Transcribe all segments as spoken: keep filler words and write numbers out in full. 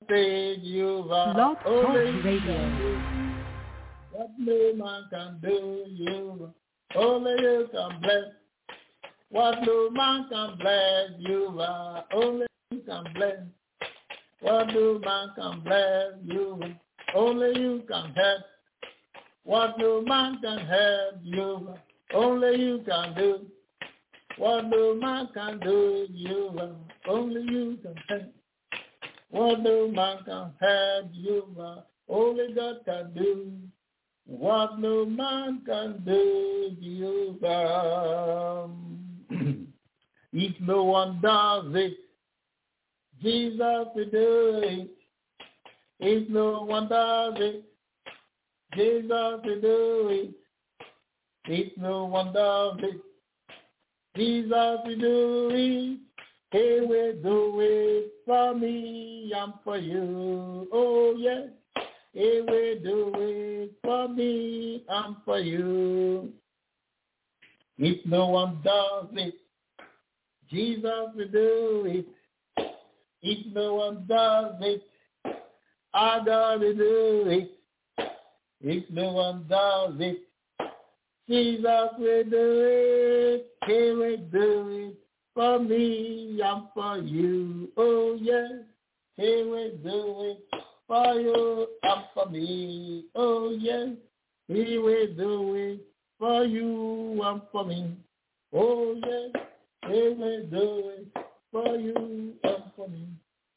say Jehovah. Love Only Talk you Radio. can do what no man can do, Jehovah. Only you can bless what no man can bless, Jehovah. Only you can bless what no man can bless, Jehovah. Only you can help what no man can help, Jehovah. Only you can do what no man can do, Jehovah. Only you can help what no man can help, Jehovah. Only God can do what no man can do, Jehovah. If no one does it, Jesus will do it. If no one does it, Jesus will do it. If no one does it, Jesus will do it. He will do it for me and for you. Oh, yes. He will do it for me and for you. If no one does it, Jesus will do it. If no one does it, our God will do it. If no one does it, Jesus will do it. He will do it for me and for you. Oh, yes. He will do it for you and for me. Oh, yes. He will do it for you and for me. Oh, yes. He will do it for you and for me.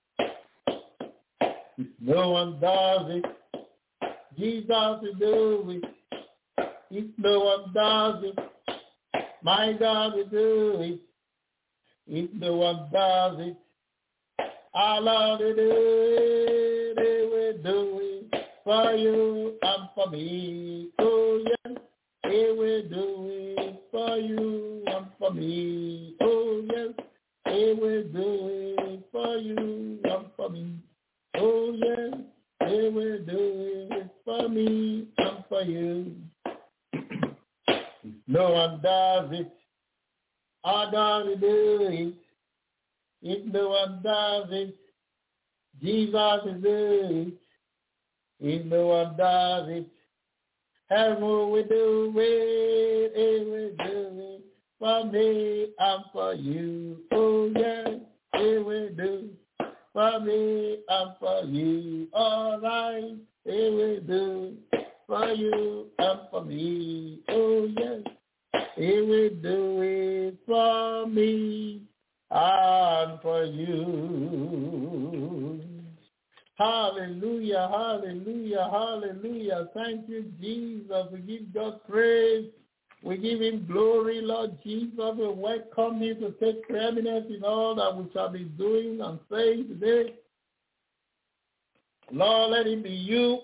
If no one does it, Jesus will do it. If no one does it, my God will do it. If no one does it, our Lord will do it. He will do it for you and for me. Oh, yes. He will do it for you and for me. Oh, yes. He will do it for you and for me. Oh, yes. He will do it for me and for you. If no one does it, our God will do it. If no one does it, Jesus will do it. If no one does it, heaven will do it. He will do it for me and for you. Oh, yes, He will do for me and for you. All right, He will do for you and for me. Oh, yes, He will do it for me and for you. Hallelujah, hallelujah, hallelujah. Thank you, Jesus. We give God praise. We give Him glory, Lord Jesus. We welcome you to take preeminence in all that we shall be doing and saying today. Lord, let it be you.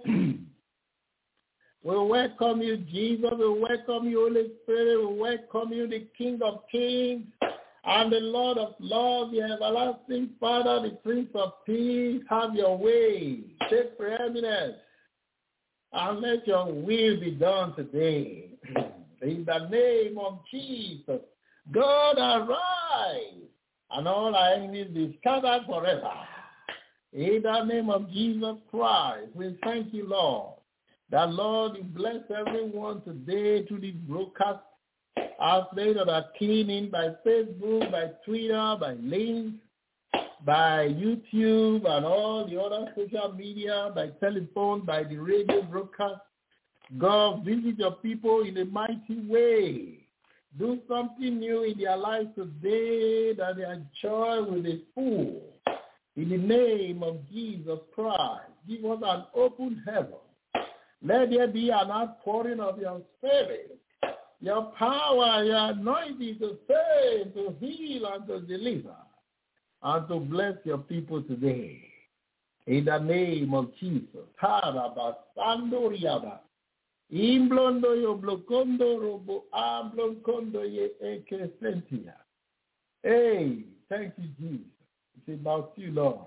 We welcome you, Jesus. We welcome you, Holy Spirit. We welcome you, the King of Kings and the Lord of Lords, the everlasting Father, the Prince of Peace. Have your way. Take preeminence and let your will be done today. In the name of Jesus, God arise and all our enemies be scattered forever. In the name of Jesus Christ, we thank you, Lord, that, Lord, you bless everyone today through this broadcast. As they that are keying in by Facebook, by Twitter, by links, by YouTube, and all the other social media, by telephone, by the radio broadcast. God, visit your people in a mighty way. Do something new in their lives today that their joy will be full. In the name of Jesus Christ, give us an open heaven. Let there be an outpouring of your Spirit, your power, your anointing to save, to heal, and to deliver, and to bless your people today. In the name of Jesus. Imblondo yo blokondo robo amblonkondo ye ekesentia. Hey, thank you, Jesus. It's about you, Lord.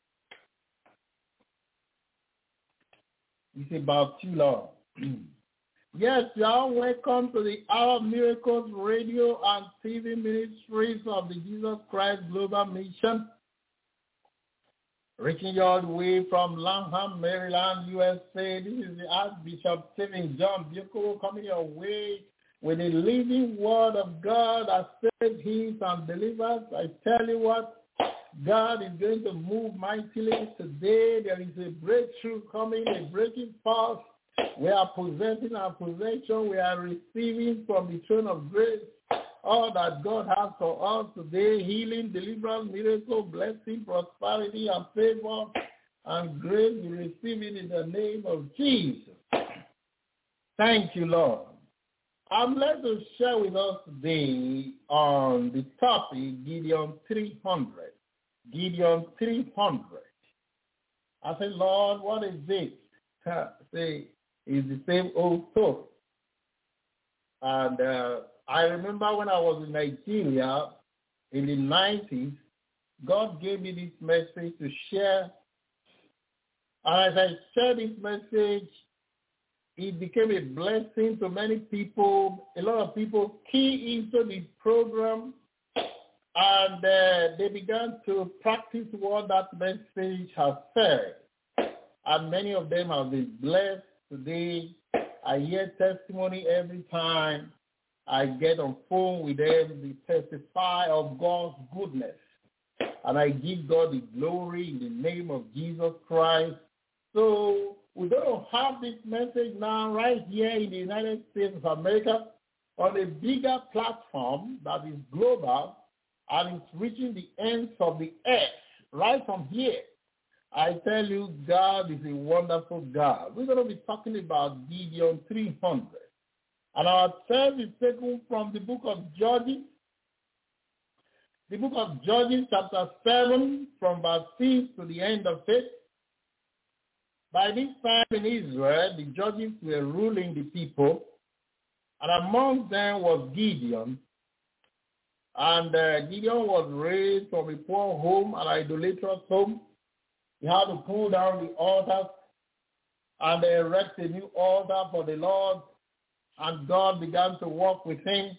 It's about you, Lord. Yes, you are welcome to the Hour of Miracles radio and T V ministries of the Jesus Christ Global Mission. Reaching you all the way from Langham, Maryland, U S A. This is the Archbishop Stephen John Bucko coming your way with the living word of God that saves, heals, and delivers. I tell you what, God is going to move mightily today. There is a breakthrough coming, a breaking forth. We are possessing our possession. We are receiving from the throne of grace all that God has for us today: healing, deliverance, miracle, blessing, prosperity, and favor, and grace. We receive it in the name of Jesus. Thank you, Lord. I'm glad to share with us today on the topic Gideon three hundred. Gideon three hundred. I said, Lord, what is this? Say, it's the same old story. And uh, I remember when I was in Nigeria in the nineties, God gave me this message to share. And as I shared this message, it became a blessing to many people. A lot of people key into the program, and uh, they began to practice what that message has said. And many of them have been blessed today. I hear testimony every time I get on phone with them. They testify of God's goodness. And I give God the glory in the name of Jesus Christ. So we're going to have this message now right here in the United States of America on a bigger platform that is global and it's reaching the ends of the earth right from here. I tell you, God is a wonderful God. We're going to be talking about Gideon three hundred. And our text is taken from the book of Judges. The book of Judges, chapter seven, from verse six to the end of it. By this time in Israel, the judges were ruling the people, and among them was Gideon. And uh, Gideon was raised from a poor home, an idolatrous home. He had to pull down the altars and erect a new altar for the Lord, and God began to work with him.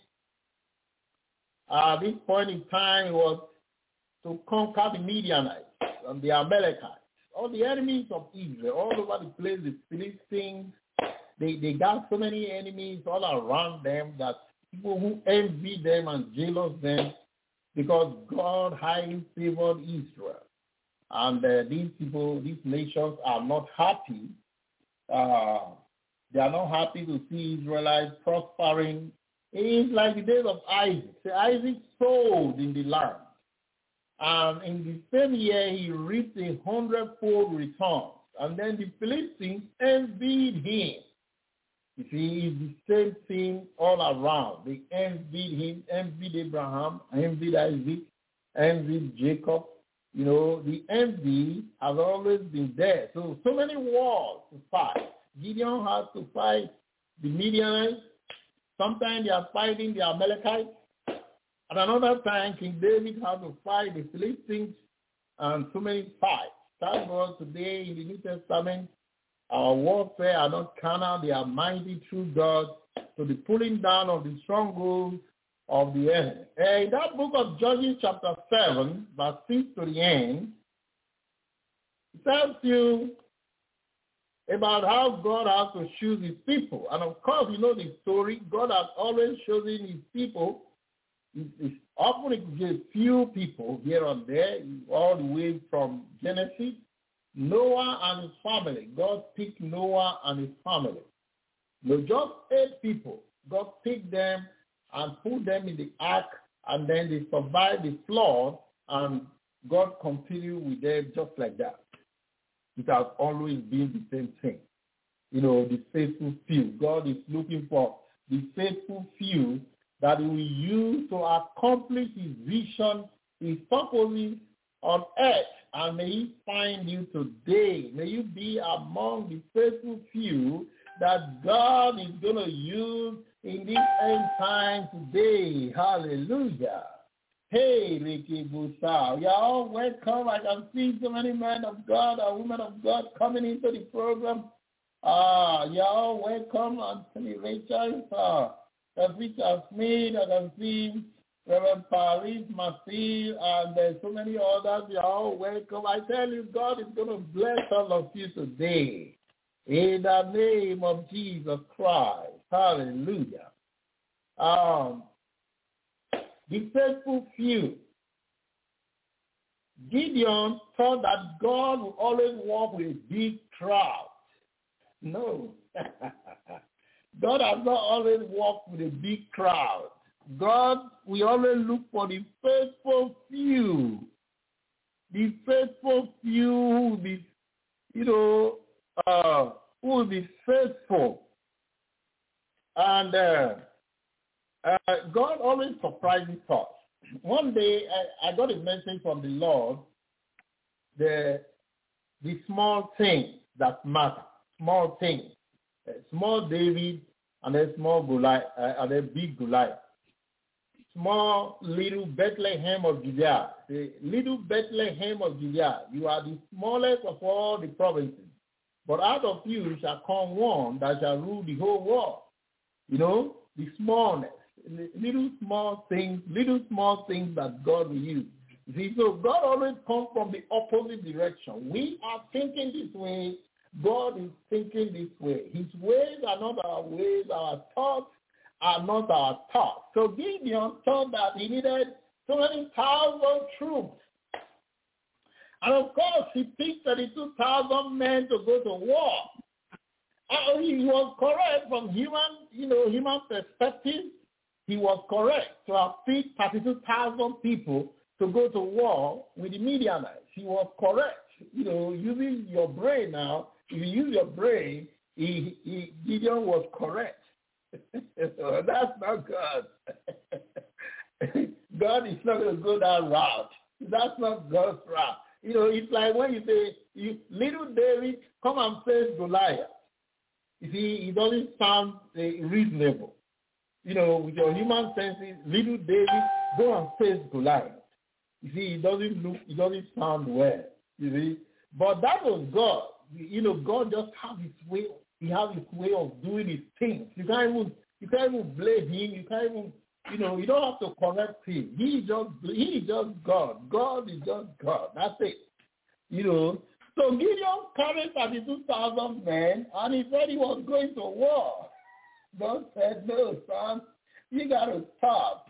At this point in time, it was to conquer the Midianites and the Amalekites, all the enemies of Israel, all over the place, the Philistines. They, they got so many enemies all around them that people who envy them and jealous them because God highly favored Israel. And uh, these people, these nations are not happy. Uh, they are not happy to see Israelites prospering. It is like the days of Isaac. So Isaac sowed in the land. And in the same year, he reaped a hundredfold return. And then the Philistines envied him. You see, it's the same thing all around. They envied him, envied Abraham, envied Isaac, envied Jacob. You know, the envy has always been there. So, so many wars to fight. Gideon has to fight the Midianites. Sometimes they are fighting the Amalekites. At another time, King David had to fight the Philistines and so many fights. Thank God today in the New Testament, our warfare are not carnal, they are mighty through God to the pulling down of the strongholds of the enemy. In that book of Judges chapter seven, verse six to the end, it tells you about how God has to choose his people. And of course, you know the story. God has always chosen his people. It's often a few people here and there, all the way from Genesis. Noah and his family. God picked Noah and his family. No, just eight people. God picked them and put them in the ark, and then they survived the flood, and God continued with them just like that. It has always been the same thing. You know, the faithful few. God is looking for the faithful few that he will use to accomplish his vision, his purposes on earth. And may he find you today. May you be among the faithful few that God is going to use in this end time today. Hallelujah. Hey, Ricky Busa. You're all welcome. I can see so many men of God and women of God coming into the program. Ah, you're all welcome. Anthony Rachel, uh, Victor Smith, I can see Reverend Paris, Masil, and there's so many others. You're all welcome. I tell you, God is going to bless all of you today. In the name of Jesus Christ. Hallelujah. Um, the faithful few. Gideon thought that God would always walk with a big crowd. No. God has not always walked with a big crowd. God, we always look for the faithful few. The faithful few who will be, you know, uh, who will be faithful. And uh, uh, God always surprises us. One day, I, I got a message from the Lord, the, the small things that matter, small things. A small David and a small Goliath, uh, and a big Goliath. Small little Bethlehem of Gilead. The little Bethlehem of Gilead. You are the smallest of all the provinces. But out of you shall come one that shall rule the whole world. You know, the smallness. Little small things, little small things that God will use. You see, so God always comes from the opposite direction. We are thinking this way. God is thinking this way. His ways are not our ways. Our thoughts are not our thoughts. So Gideon thought that he needed so many thousand troops. And of course, he picked thirty-two thousand men to go to war. And he was correct from human, you know, human perspective. He was correct to have picked thirty-two thousand people to go to war with the Midianites. He was correct. You know, using your brain now, if you use your brain, he, he, Gideon was correct. So that's not God. God is not going to go that route. That's not God's route. You know, it's like when you say, you, little David, come and face Goliath. You see, it doesn't sound uh, reasonable. You know, with your human senses, little David, go and face Goliath. You see, it doesn't look, it doesn't sound well. You see, but that was God. You know, God just has his way. He has his way of doing his things. You can't even, you can't even blame him. You can't even, you know, you don't have to correct him. He just, he is just God. God is just God. That's it. You know. So Gideon carried thirty-two thousand men, and he said he was going to war. God said, no, son, you got to stop.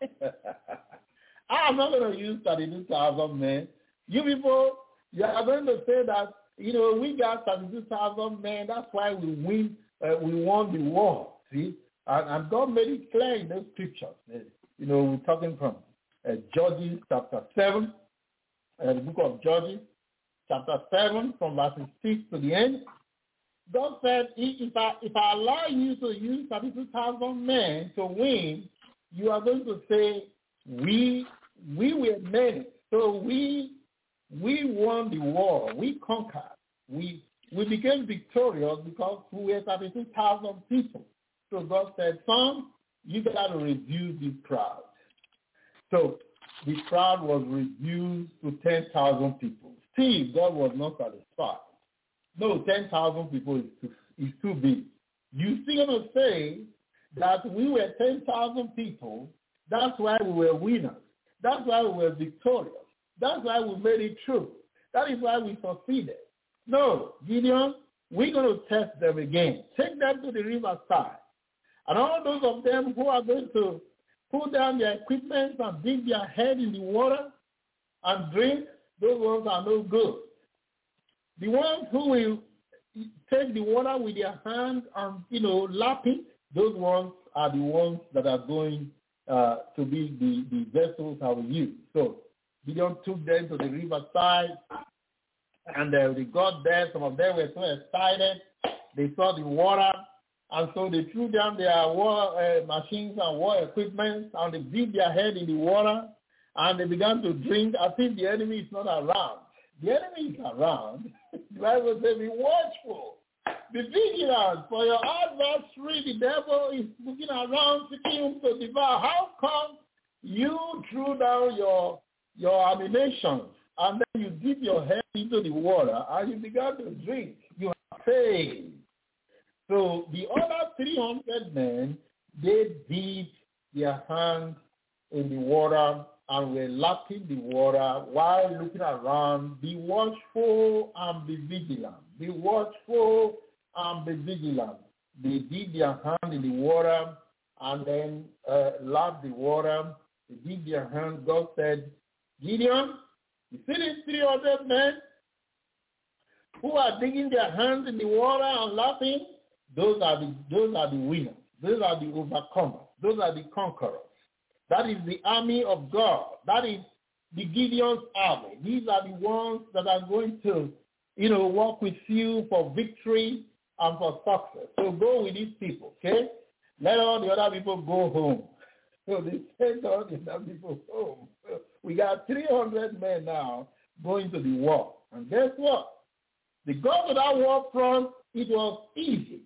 I'm not going to use thirty-two thousand men. You people, you are going to say that, you know, we got thirty-two thousand men. That's why we win. Uh, we won the war. See, and, and God made it clear in those scriptures. Uh, you know, we're talking from uh, Judges chapter seven, uh, the book of Judges chapter seven, from verses six to the end. God said, if I if I allow you to use thirty-two thousand men to win, you are going to say, we we were many, so we. We won the war. We conquered. We we became victorious because we were thirty-two thousand people. So God said, son, you got to reduce this crowd. So the crowd was reduced to ten thousand people. Still, God was not satisfied. No, ten thousand people is too, is too big. You still going to say that we were ten thousand people. That's why we were winners. That's why we were victorious. That's why we made it true. That is why we succeeded. No, Gideon, we're going to test them again. Take them to the riverside. And all those of them who are going to put down their equipment and dig their head in the water and drink, those ones are no good. The ones who will take the water with their hands and, you know, lap it, those ones are the ones that are going uh, to be the, the vessels I will use. So Gideon took them to the riverside, and uh, they got there. Some of them were so excited. They saw the water, and so they threw down their war uh, machines and war equipment, and they dipped their head in the water, and they began to drink as if the enemy is not around. The enemy is around. The Bible says, be watchful. Be vigilant, for your adversary, the devil, is looking around, seeking him to devour. How come you threw down your your ammunition, and then you dip your head into the water, and you began to drink? You have faith. So the other three hundred men, they dipped their hands in the water and were lapping the water while looking around. Be watchful and be vigilant. Be watchful and be vigilant. They did their hand in the water and then uh, lapped the water. They did their hand. God said, Gideon, you see these three hundred men who are digging their hands in the water and laughing? Those are the those are the winners. Those are the overcomers. Those are the conquerors. That is the army of God. That is the Gideon's army. These are the ones that are going to, you know, work with you for victory and for success. So go with these people, okay? Let all the other people go home. So they sent all the other people home. So we got three hundred men now going to the war. And guess what? They go to that war front. It was easy.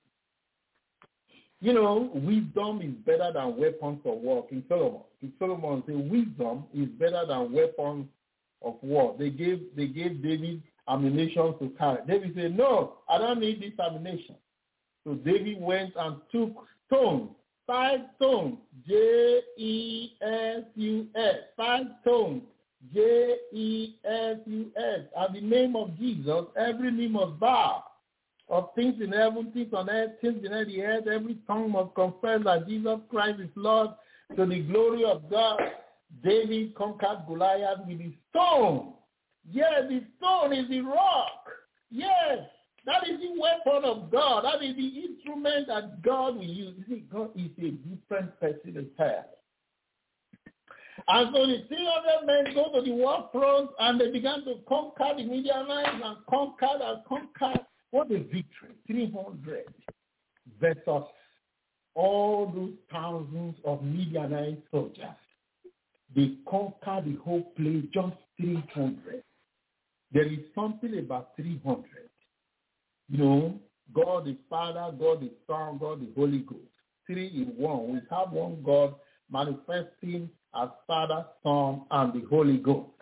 You know, wisdom is better than weapons of war. King Solomon. King Solomon said wisdom is better than weapons of war. They gave they gave David ammunition to carry. David said, no, I don't need this ammunition. So David went and took stones, five stones, J E S U S, five stones, J E S U S. At the name of Jesus, every knee must bow. Of things in heaven, things on earth, things in the earth, every tongue must confess that Jesus Christ is Lord, to the glory of God. David conquered Goliath with his stone. Yes, the stone is the rock. Yes, that is the weapon of God. That is the instrument that God will use. You see, God is a different person entirely. And so the three hundred men go to the war front and they began to conquer the Midianites and conquer and conquer. What a victory. three hundred versus all those thousands of Midianite soldiers. They conquered the whole place, just three hundred. There is something about three hundred. You know, God the Father, God the Son, God the Holy Ghost. Three in one. We have one God manifesting as Father, Son, and the Holy Ghost.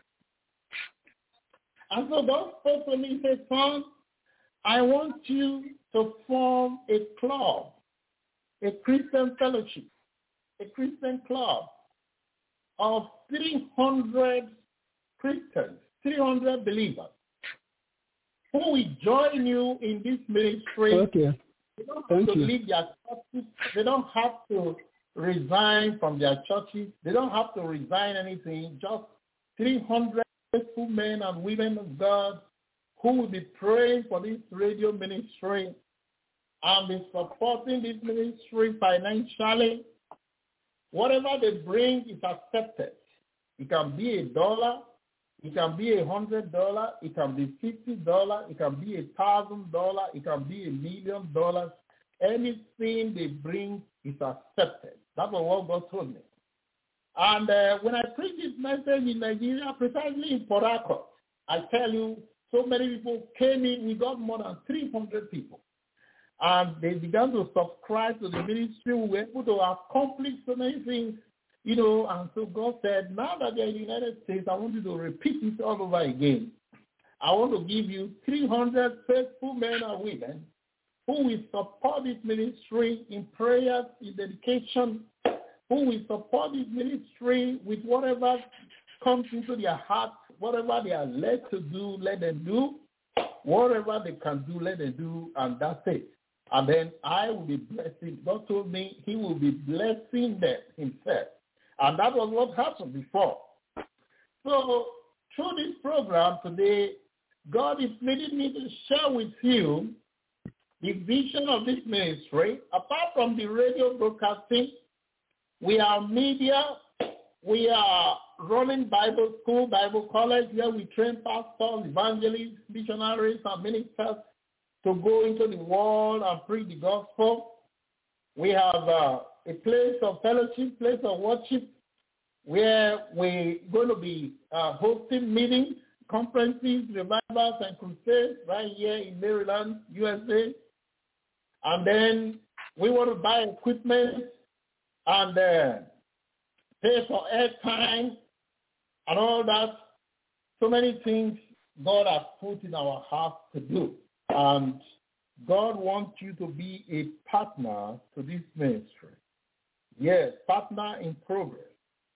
And so God spoke to me and said, son, I want you to form a club, a Christian fellowship, a Christian club of three hundred Christians, three hundred believers who will join you in this ministry. Okay. They don't have Thank to you. leave their churches. They don't have to resign from their churches. They don't have to resign anything. Just three hundred faithful men and women of God who will be praying for this radio ministry and be supporting this ministry financially. Whatever they bring is accepted. It can be a dollar. It can be a hundred dollars. It can be fifty dollars. It can be a thousand dollars. It can be a million dollars. Anything they bring is accepted. That's what God told me. And uh, when I preach this message in Nigeria, precisely in Port Harcourt, I tell you, so many people came in. We got more than three hundred people. And they began to subscribe to the ministry. We were able to accomplish so many things, you know. And so God said, now that they're in the United States, I want you to repeat it all over again. I want to give you three hundred faithful men and women who will support this ministry in prayers, in dedication, who will support this ministry with whatever comes into their hearts, whatever they are led to do, let them do. Whatever they can do, let them do, and that's it. And then I will be blessing. God told me he will be blessing them himself. And that was what happened before. So through this program today, God is leading me to share with you the vision of this ministry. Apart from the radio broadcasting, we are media. We are running Bible school, Bible college, where we train pastors, evangelists, missionaries, and ministers to go into the world and preach the gospel. We have uh, a place of fellowship, place of worship, where we're going to be uh, hosting meetings, conferences, revivals, and crusades right here in Maryland, U S A. And then we want to buy equipment and uh, pay for airtime and all that. So many things God has put in our hearts to do. And God wants you to be a partner to this ministry. Yes, partner in progress.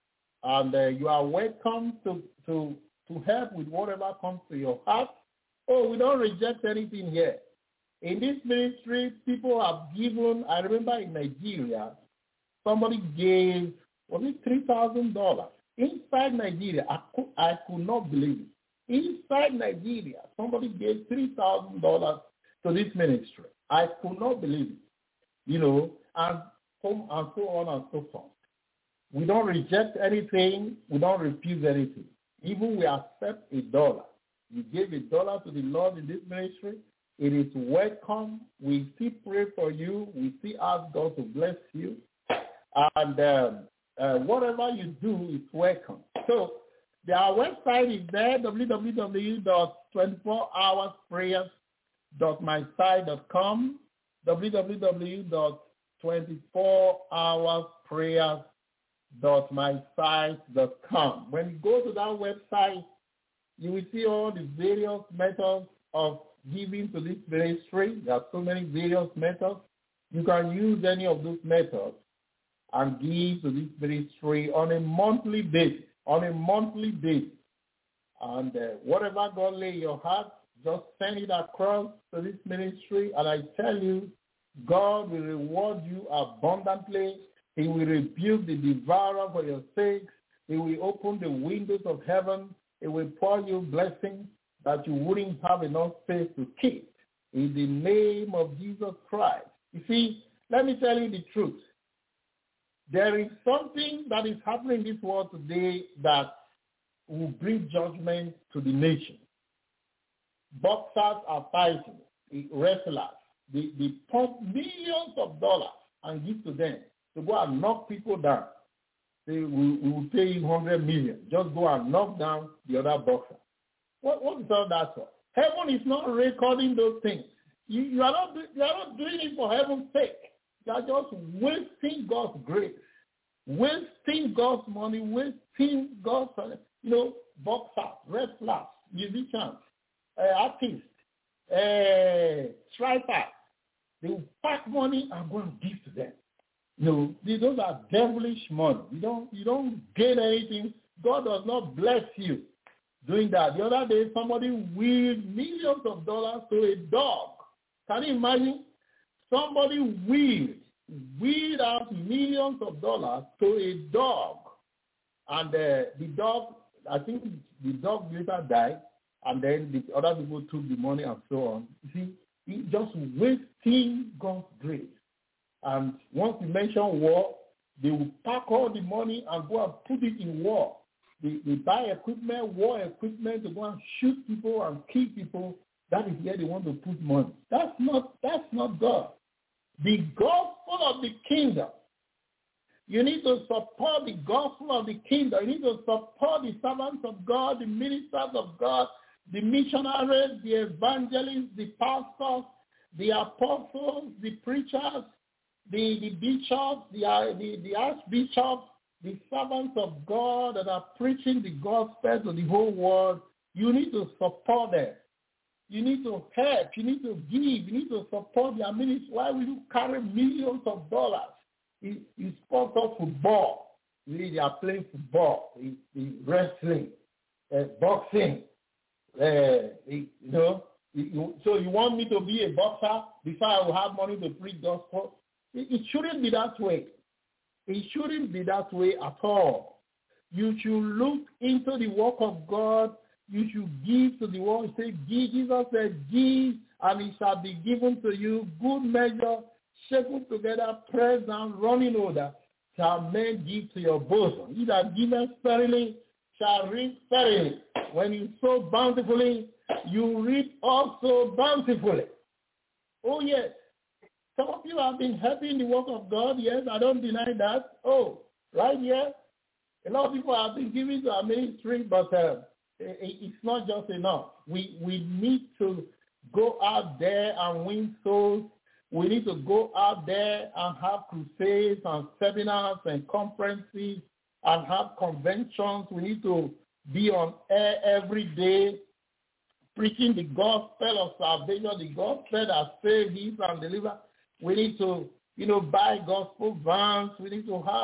And uh, you are welcome to, to, to help with whatever comes to your heart. Oh, we don't reject anything here. In this ministry, people have given, I remember in Nigeria, somebody gave, was it three thousand dollars? Inside Nigeria, I could, I could not believe it. Inside Nigeria, somebody gave three thousand dollars to this ministry. I could not believe it. You know, and so, and so on and so forth. We don't reject anything. We don't refuse anything. Even we accept a dollar. You gave a dollar to the Lord in this ministry. It is welcome. We still pray for you. We still ask God to bless you. And um, uh, whatever you do is welcome. So their website is there, w w w dot twenty-four hours prayers dot my site dot com, w w w dot twenty-four hours prayers dot my site dot com. When you go to that website, you will see all the various methods of giving to this ministry. There are so many various methods. You can use any of those methods and give to this ministry on a monthly basis, on a monthly basis. And uh, whatever God lay in your heart, just send it across to this ministry. And I tell you, God will reward you abundantly. He will rebuke the devourer for your sakes. He will open the windows of heaven. He will pour you blessings that you wouldn't have enough space to keep. In the name of Jesus Christ. You see, let me tell you the truth. There is something that is happening in this world today that will bring judgment to the nation. Boxers are fighting, wrestlers. They, they pump millions of dollars and give to them to go and knock people down. They will, we will pay you one hundred million. Just go and knock down the other boxer. What, what is all that for? Heaven is not recording those things. You, you, are not, you are not doing it for heaven's sake. You are just wasting God's grace, wasting God's money, wasting God's, you know, boxers, wrestlers, musicians, uh, artists, uh, strikers. They will pack money and go and give to them. No, those are devilish money. You don't, you don't gain anything. God does not bless you doing that. The other day, somebody willed millions of dollars to a dog. Can you imagine? Somebody willed, willed out millions of dollars to a dog. And uh, the dog, I think the dog later died, and then the other people took the money and so on. You see, it's just wasting God's grace. And once you mention war, they will pack all the money and go and put it in war. They, they buy equipment, war equipment to go and shoot people and kill people. That is where they want to put money. That's not, that's not God. The gospel of the kingdom. You need to support the gospel of the kingdom. You need to support the servants of God, the ministers of God, the missionaries, the evangelists, the pastors, the apostles, the preachers, the, the bishops, the, the, the archbishops, the servants of God that are preaching the gospel to the whole world. You need to support them. You need to help. You need to give. You need to support their ministry. Why will you carry millions of dollars? You, you sponsor football. Really, they are playing football, you, you wrestling, uh, boxing. Uh, you know, you, so you want me to be a boxer before I will have money to preach gospel? It, it shouldn't be that way. It shouldn't be that way at all. You should look into the work of God. You should give to the world. Say, give. Jesus said, give, and it shall be given to you. Good measure, shaken together, pressed down, running over, shall men give to your bosom. He that giveth sparingly shall reap sparingly. When you sow bountifully, you reap also bountifully. Oh, yes. Some of you have been helping the work of God. Yes, I don't deny that. Oh, right here. A lot of people have been giving to our ministry, but uh, it's not just enough. We we need to go out there and win souls. We need to go out there and have crusades and seminars and conferences and have conventions. We need to be on air every day preaching the gospel of salvation, the gospel that saves, heals, and delivers. We need to, you know, buy gospel vans. We need to have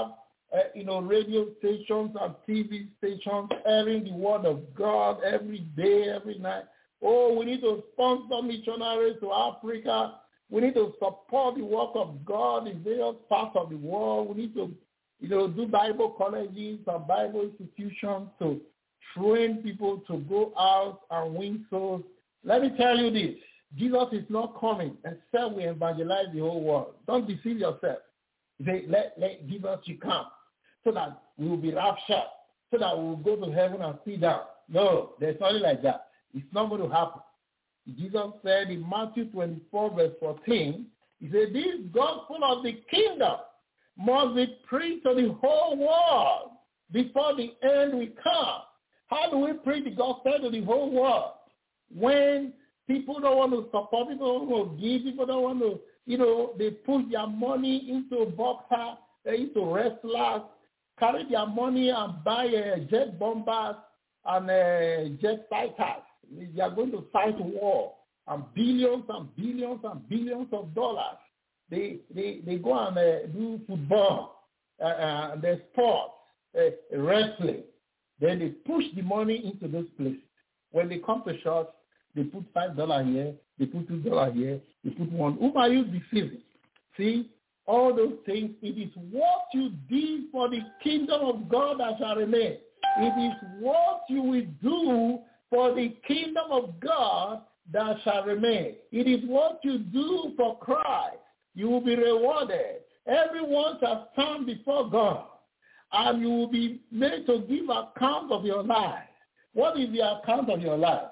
uh, you know, radio stations and T V stations airing the word of God every day, every night. Oh, we need to sponsor missionaries to Africa. We need to support the work of God in various parts of the world. We need to, you know, do Bible colleges and Bible institutions to train people to go out and win souls. Let me tell you this. Jesus is not coming except we evangelize the whole world. Don't deceive yourself. Say, let, let Jesus you come so that we will be raptured, so that we will go to heaven and sit down. No, there's nothing like that. It's not going to happen. Jesus said in Matthew twenty-four, verse fourteen, he said, this gospel of the kingdom must be preached to the whole world before the end will come. How do we preach the gospel to the whole world? When people don't want to support, people don't want to give, people don't want to, you know, they put their money into boxer, into wrestlers, carry their money and buy uh, jet bombers and uh, jet fighters. They are going to fight war, and billions and billions and billions of dollars. They they, they go and uh, do football, uh, uh, the sports, uh, wrestling. Then they push the money into those places. When they come to church, they put five dollars here, they put two dollars here, they put one. Whom are you deceiving? See, all those things, it is what you did for the kingdom of God that shall remain. It is what you will do for the kingdom of God that shall remain. It is what you do for Christ. You will be rewarded. Everyone shall stand before God, and you will be made to give account of your life. What is the account of your life?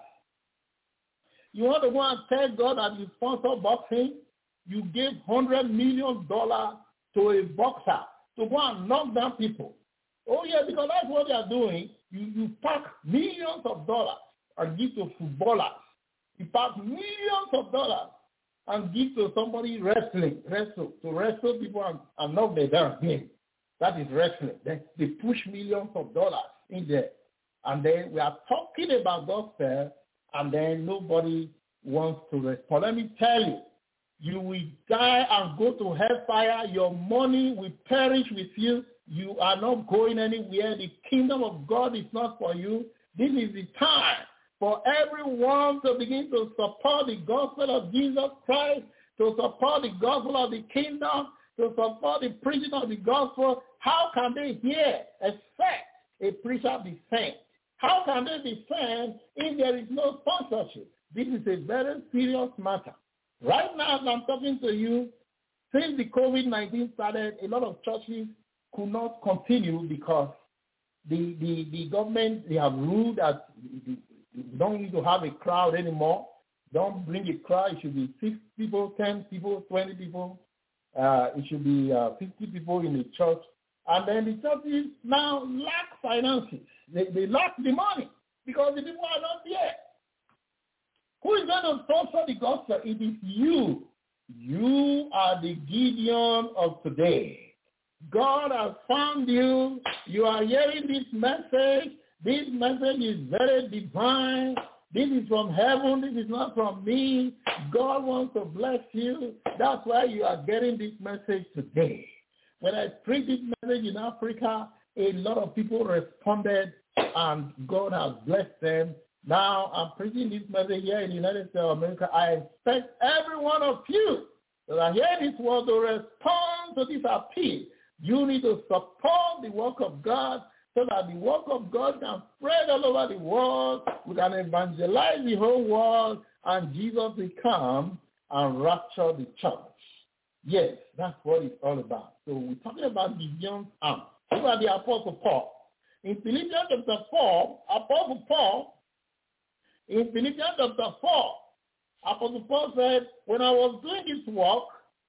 You want to go and tell God that you sponsor boxing? You gave one hundred million dollars to a boxer to go and knock down people. Oh, yeah, because that's what they are doing. You, you pack millions of dollars and give to footballers. You pack millions of dollars and give to somebody wrestling, wrestle, to wrestle people and, and knock them down again. That is wrestling. Then they push millions of dollars in there. And then we are talking about gospel, and then nobody wants to respond. Let me tell you, you will die and go to hellfire. Your money will perish with you. You are not going anywhere. The kingdom of God is not for you. This is the time for everyone to begin to support the gospel of Jesus Christ, to support the gospel of the kingdom, to support the preaching of the gospel. How can they hear except a preacher be sent? How can they be sent if there is no sponsorship? This is a very serious matter. Right now, as I'm talking to you, since the COVID nineteen started, a lot of churches could not continue because the, the, the government, they have ruled that you don't need to have a crowd anymore. Don't bring a crowd. It should be six people, ten people, twenty people. Uh, it should be uh, fifty people in the church. And then the churches now lack finances. They, they lack the money because the people are not there. Who is going to sponsor the gospel? It is you. You are the Gideon of today. God has found you. You are hearing this message. This message is very divine. This is from heaven. This is not from me. God wants to bless you. That's why you are getting this message today. When I preached this message in Africa, a lot of people responded, and God has blessed them. Now I'm preaching this message here in the United States of America. I expect every one of you that are hearing this word to respond to this appeal. You need to support the work of God so that the work of God can spread all over the world. We can evangelize the whole world, and Jesus will come and rapture the church. Yes, that's what it's all about. So we're talking about Gideon's arm. Look at the Apostle Paul. In Philippians chapter four, Apostle Paul, in Philippians chapter four, Apostle Paul said, when I was doing this work,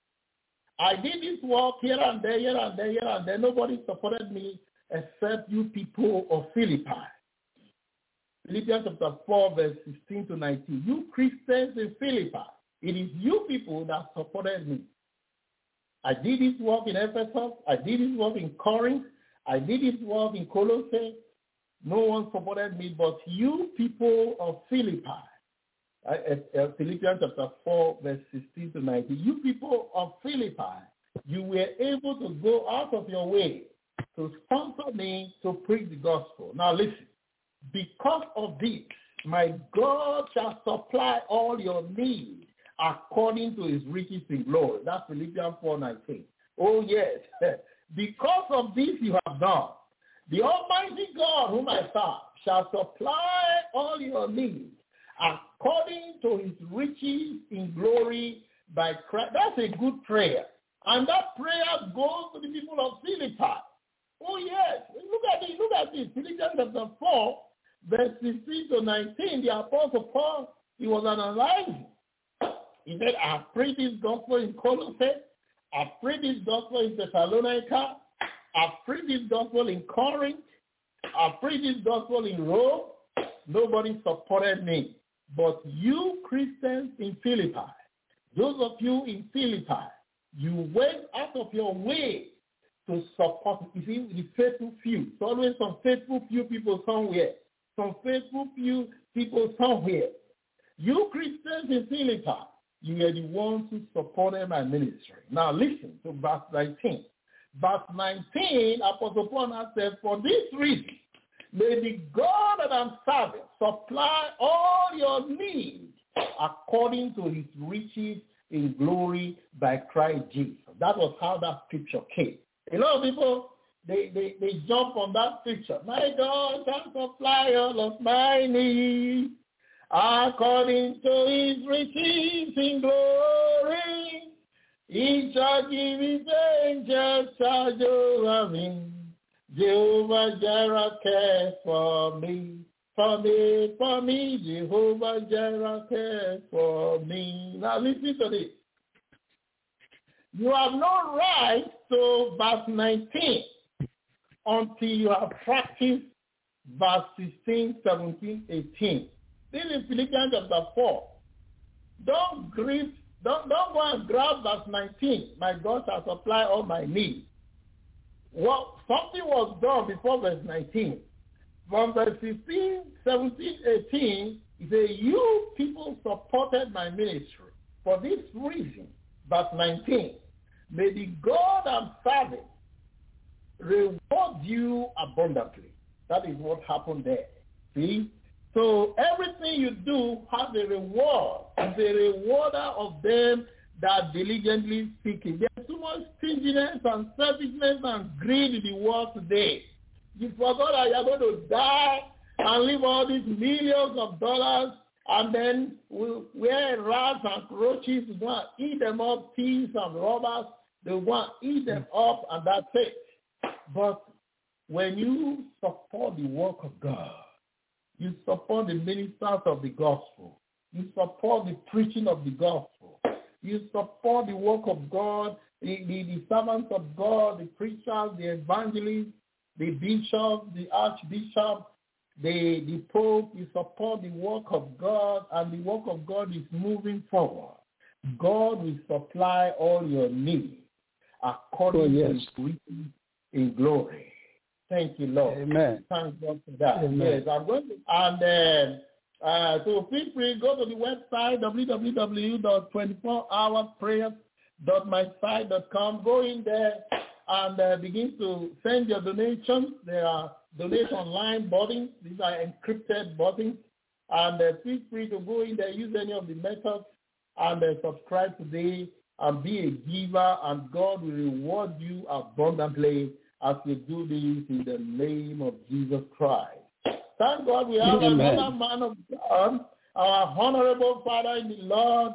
I did this work here and there, here and there, here and there. Nobody supported me except you people of Philippi. Philippians chapter four, verse sixteen to nineteen. You Christians in Philippi, it is you people that supported me. I did this work in Ephesus. I did this work in Corinth. I did this work in Colossae. No one supported me but you people of Philippi. Uh, uh, Philippians chapter four, verse sixteen to nineteen. You people of Philippi, you were able to go out of your way to sponsor me to preach the gospel. Now listen, because of this, my God shall supply all your needs according to his riches in glory. That's Philippians four nineteen. Oh yes, because of this you have done, the Almighty God whom I serve shall supply all your needs according to his riches in glory by Christ. That's a good prayer. And that prayer goes to the people of Philippi. Oh yes, look at it, look at this. Philippians chapter four, verse sixteen to nineteen, the Apostle Paul, he was analyzing. He said, I have preached this gospel in Colossae, I have preached this gospel in Thessalonica, I have preached this gospel in Corinth, I have preached this gospel in Rome. Nobody supported me. But you Christians in Philippi, those of you in Philippi, you went out of your way to support. You see, the faithful few. It's always some faithful few people somewhere. Some faithful few people somewhere. You Christians in Philippi, you are the ones who supported my ministry. Now listen to verse nineteen. Verse nineteen, Apostle Paul said, for this reason, may the God that I'm serving supply all your needs according to his riches in glory by Christ Jesus. That was how that scripture came. A lot of people, they, they, they jump on that scripture. My God can supply all of my needs according to his riches in glory. He shall give his angels charge over me. Jehovah Jireh cares for me. For me, for me, Jehovah Jireh cares for me. Now listen to this. You have no right to verse nineteen until you have practiced verse sixteen, seventeen, eighteen. This is Philippians chapter four. Don't grieve, don't, don't go and grab verse nineteen. My God shall supply all my needs. Well, something was done before verse nineteen. From verse fifteen, seventeen, eighteen, he said, you people supported my ministry. For this reason, verse nineteen, may the God I'm serving reward you abundantly. That is what happened there. See? So everything you do has a reward. It's a rewarder of them that diligently seek him. There's too much stinginess and selfishness and greed in the world today. You forgot that you're going to die and leave all these millions of dollars, and then we'll wear rats and roaches, we want to eat them up, thieves and robbers, they want to eat them up, and that's it. But when you support the work of God, you support the ministers of the gospel, you support the preaching of the gospel, you support the work of God, the, the, the servants of God, the preachers, the evangelists, the bishop, the archbishop, the, the pope, you support the work of God, and the work of God is moving forward. God will supply all your needs according oh, yes. to his riches in glory. Thank you, Lord. Amen. Thank God for that. Amen. Yes, I'm going to, and uh, uh, so feel free, go to the website, w w w dot twenty-four hour prayers dot my site dot com. Go in there and uh, begin to send your donations. There are donation online buttons. These are encrypted buttons. And uh, feel free to go in there, use any of the methods, and uh, subscribe today and be a giver, and God will reward you abundantly as you do this in the name of Jesus Christ. Thank God we have Amen. Another man of God, our honorable Father in the Lord,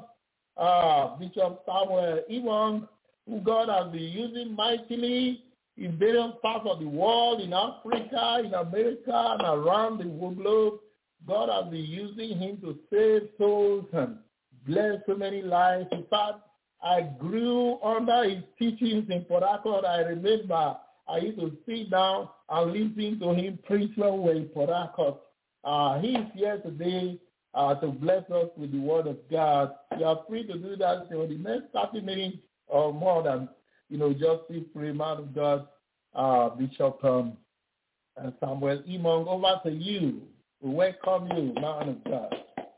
uh, Bishop Samuel Iwang, who God has been using mightily in various parts of the world, in Africa, in America, and around the globe. God has been using him to save souls and bless so many lives. In fact, I grew under his teachings in Port Harcourt. I remember I used to sit down and listen to him preach when we were in Port Harcourt. Uh, he is here today uh, to bless us with the word of God. You are free to do that for the next thirty minutes or more than, you know, just feel free, man of God, uh, Bishop um, uh, Samuel Imong. Over to you. We welcome you, man of God.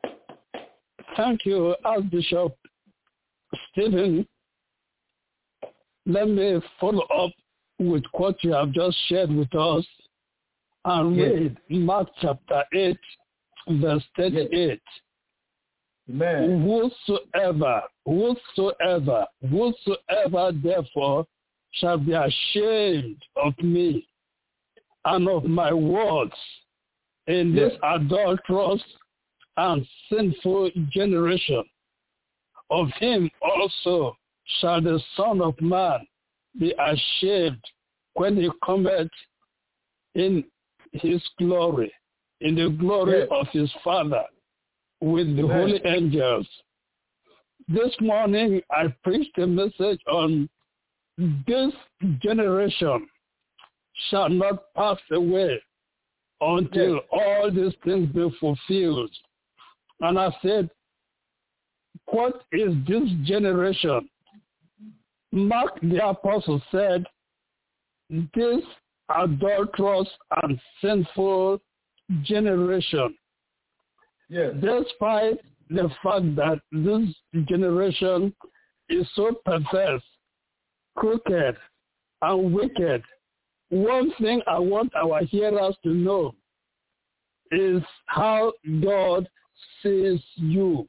Thank you, Archbishop Stephen. Let me follow up with what you have just shared with us and Yes. read Mark chapter eight, verse thirty-eight. Amen. Whosoever, whosoever, whosoever therefore shall be ashamed of me and of my words in this Yes. adulterous and sinful generation, of him also shall the Son of Man be ashamed when he cometh in his glory, in the glory Yes. of his Father, with the Amen. holy angels. This morning I preached a message on this generation shall not pass away until Yes. all these things be fulfilled. And I said, what is this generation? Mark the Apostle said, this adulterous and sinful generation. Yes. Despite the fact that this generation is so perverse, crooked, and wicked, one thing I want our hearers to know is how God sees you.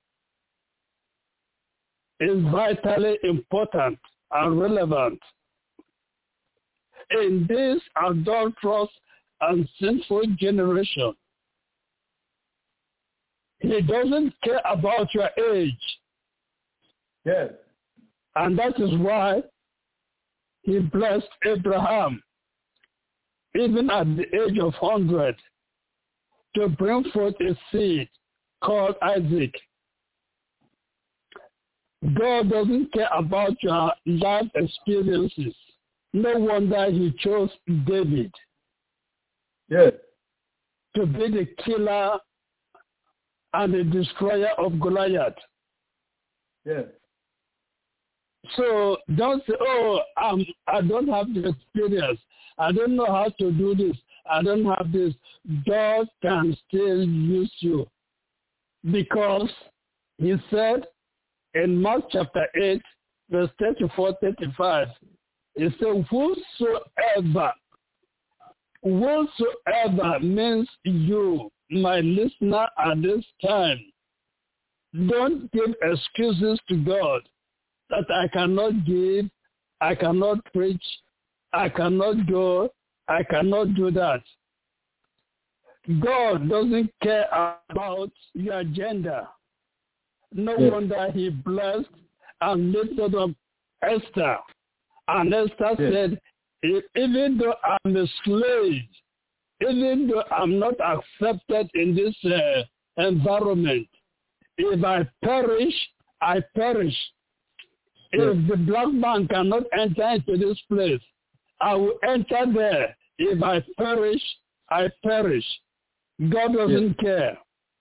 Is vitally important and relevant. In this adulterous and sinful generation, he doesn't care about your age. Yes. And that is why he blessed Abraham, even at the age of one hundred, to bring forth a seed called Isaac. God doesn't care about your life experiences. No wonder he chose David Yes. to be the killer and the destroyer of Goliath. Yes. So don't say, oh, um, I don't have the experience. I don't know how to do this. I don't have this. God can still use you. Because he said in Mark chapter eight, verse thirty-four, thirty-five, he said, whosoever, whosoever means you, my listener at this time, don't give excuses to God that I cannot give, I cannot preach, I cannot go, I cannot do that. God doesn't care about your agenda. No Yes. wonder he blessed and lifted up Esther. And Esther Yes. said, "E- even though I'm a slave, even though I'm not accepted in this uh, environment, if I perish, I perish. Yes. If the black man cannot enter into this place, I will enter there. If I perish, I perish." God doesn't care.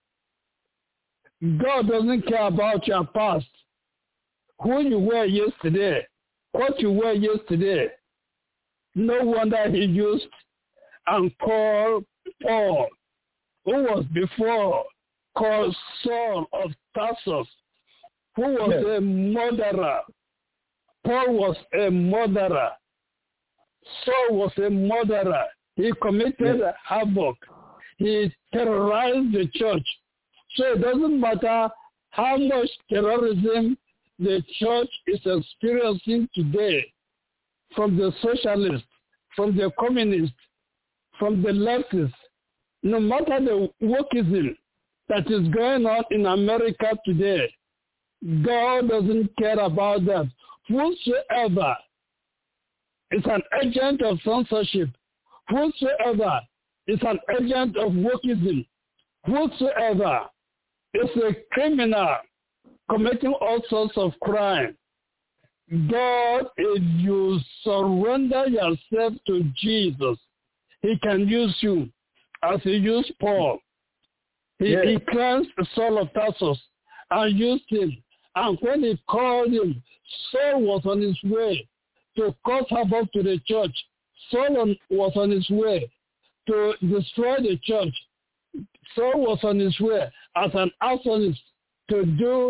God doesn't care about your past. Who you were yesterday, what you were yesterday. No wonder he used and called Paul, who was before called Saul of Tarsus, who was Yes. a murderer. Paul was a murderer. Saul was a murderer. He committed Yes. havoc. He terrorized the church. So it doesn't matter how much terrorism the church is experiencing today from the socialists, from the communists, from the leftists, no matter the wokeism that is going on in America today, God doesn't care about that. Whosoever is an agent of censorship, whosoever is an agent of wokeism, whosoever is a criminal committing all sorts of crime, God, if you surrender yourself to Jesus, he can use you as he used Paul. He, Yes. he cleansed Saul of Tarsus and used him. And when he called him, Saul was on his way to cause havoc to the church. Saul on, was on his way to destroy the church. Saul was on his way as an arsonist to do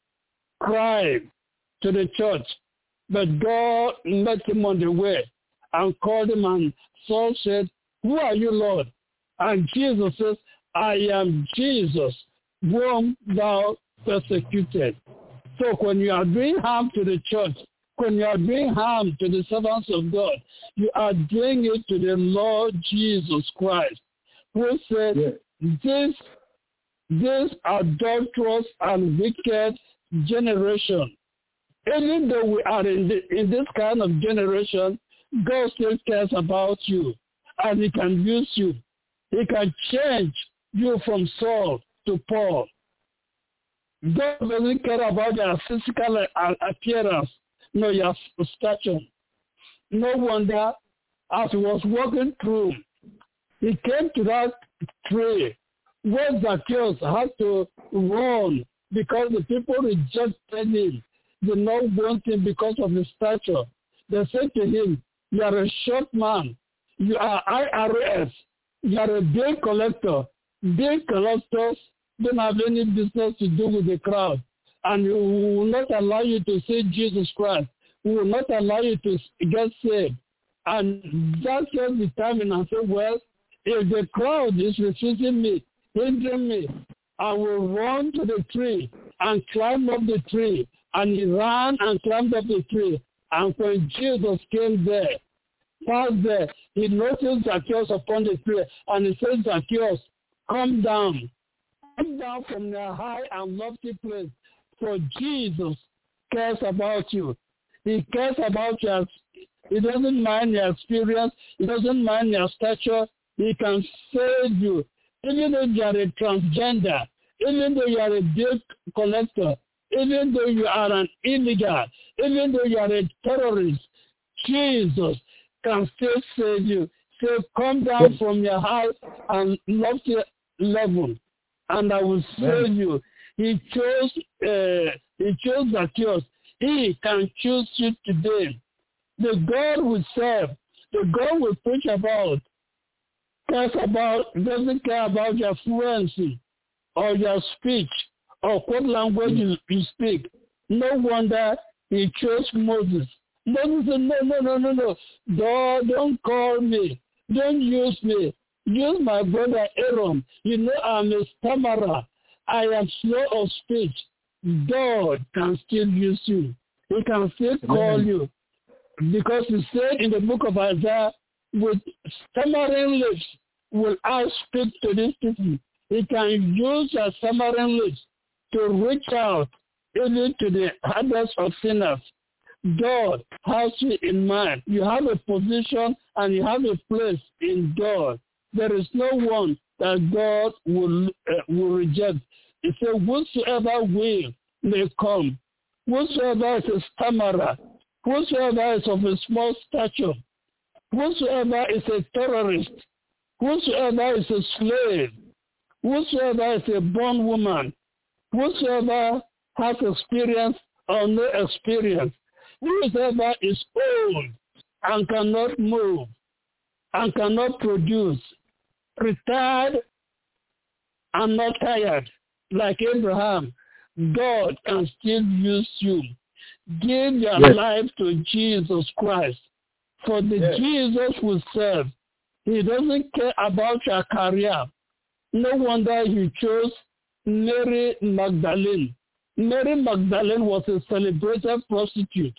crime to the church. But God met him on the way and called him, and Saul said, "Who are you, Lord?" And Jesus says, "I am Jesus, whom thou persecuted." So when you are doing harm to the church, when you are doing harm to the servants of God, you are doing it to the Lord Jesus Christ, who said, yes. this, this adulterous and wicked generation, even though we are in, the, in this kind of generation, God still cares about you, and he can use you. He can change you from Saul to Paul. God doesn't care about your physical appearance, no, your stature. No wonder, as he was walking through, he came to that tree where Zacchaeus had to run because the people rejected him. They not want him because of his stature. They said to him, "You are a short man. You are I R S. You are a bill collector. Bill collectors don't have any business to do with the crowd. And we will not allow you to see Jesus Christ. We will not allow you to get saved." And Zacchaeus determined and said, "Well, if the crowd is refusing me, hindering me, I will run to the tree and climb up the tree." And he ran and climbed up the tree. And when Jesus came there, past there, he noticed Zacchaeus upon the tree. And he said, "Zacchaeus, come down. Come down from your high and lofty place. For Jesus cares about you. He cares about your, he doesn't mind your experience. He doesn't mind your stature. He can save you. Even though you are a transgender, even though you are a bill collector, even though you are an illegal, even though you are a terrorist, Jesus can still save you. So come down from your high and lofty level, and I will save you. He chose, uh, he chose Zacchaeus. He can choose you today. The God we serve, the God we preach about, cares about, doesn't care about your fluency or your speech or what language you, you speak. No wonder he chose Moses. Moses said, no, no, no, no, no. God, don't call me. Don't use me. Use my brother Aaron. You know I'm a stammerer. I am slow of speech. God can still use you. He can still call Amen. You. Because he said in the book of Isaiah, with stammering lips will I speak to these people. He can use your stammering lips to reach out even to the hardest of sinners. God has you in mind. You have a position and you have a place in God. There is no one that God will, uh, will reject. He said, whosoever will may come. Whosoever is a stammerer, whosoever is of a small stature, whosoever is a terrorist, whosoever is a slave, whosoever is a bondwoman, whosoever has experience or no experience, whosoever is old and cannot move and cannot produce, retired and not tired, like Abraham, God can still use you. Give your yes. life to Jesus Christ. For the yes. Jesus we serve, he doesn't care about your career. No wonder he chose Mary Magdalene. Mary Magdalene was a celebrated prostitute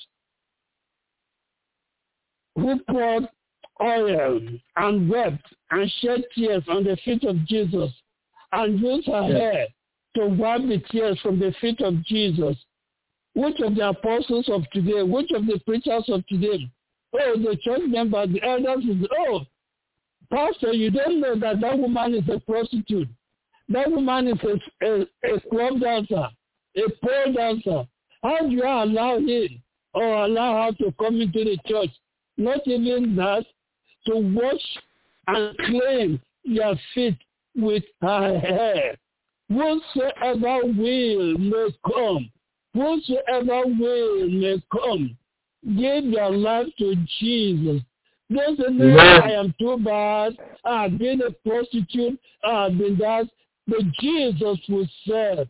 who poured oil and wept and shed tears on the feet of Jesus and used her yes. hair to wipe the tears from the feet of Jesus. Which of the apostles of today, which of the preachers of today, oh, the church members, the elders, is, oh, pastor, you don't know that that woman is a prostitute. That woman is a, a, a club dancer, a pole dancer. How do you allow him or allow her to come into the church? Not even that, to wash and clean your feet with her hair. Whosoever will may come. Whosoever will may come. Give your life to Jesus. Don't say, no, I am too bad. I've been a prostitute. I've been that. But Jesus will say,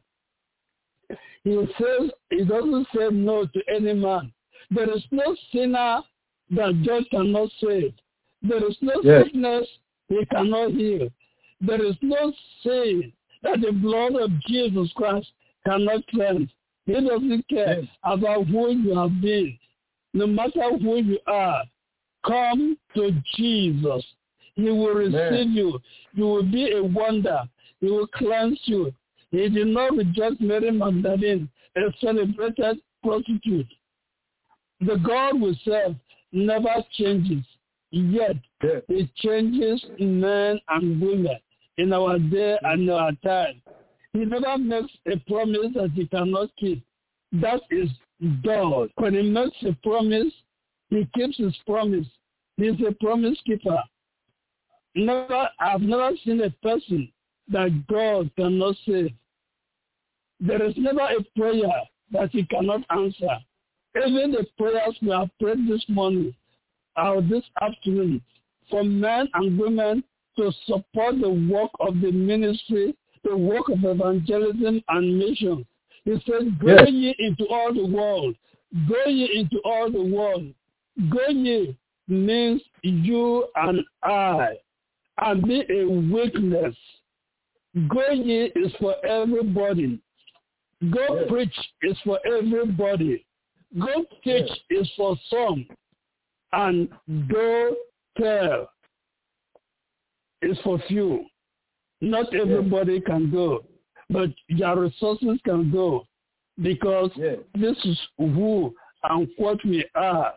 he says, he doesn't say no to any man. There is no sinner that God cannot save. There is no Yes. sickness he cannot heal. There is no sin that the blood of Jesus Christ cannot cleanse. He doesn't care Yes. about who you have been. No matter who you are, come to Jesus. He will receive Amen. you. You will be a wonder. He will cleanse you. He did not reject Mary Magdalene, a celebrated prostitute. The God we serve never changes, yet Yes. he changes men and women in our day and our time. He never makes a promise that he cannot keep. That is God. When he makes a promise, he keeps his promise. He's a promise keeper. Never, I've never seen a person that God cannot save. There is never a prayer that he cannot answer. Even the prayers we have prayed this morning or this afternoon for men and women to support the work of the ministry, the work of evangelism and mission. He said, go Yes. ye into all the world. Go ye into all the world. Go ye means you and I. And be a witness. Go ye is for everybody. Go Yes. preach is for everybody. Go teach Yes. is for some. And go tell is for few. Not everybody can go, but your resources can go, because Yes. this is who and what we are.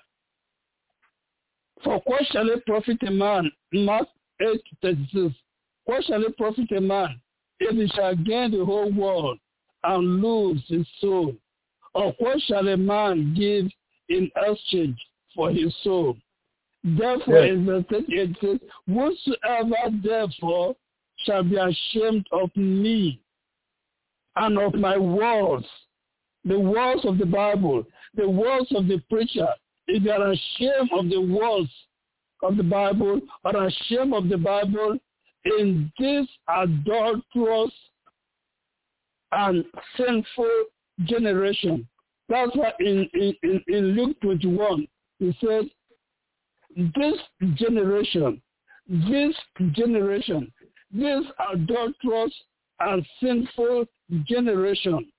For what shall it profit a man? Mark eight thirty-six. What shall it profit a man if he shall gain the whole world and lose his soul? Or what shall a man give in exchange for his soul? Therefore, Yes. in verse thirty-eight, it says, whosoever therefore shall be ashamed of me and of my words, the words of the Bible, the words of the preacher, if you are ashamed of the words of the Bible or ashamed of the Bible in this adulterous and sinful generation. That's why in, in, in Luke twenty-one, he said, this generation, this generation, this adulterous and sinful generation,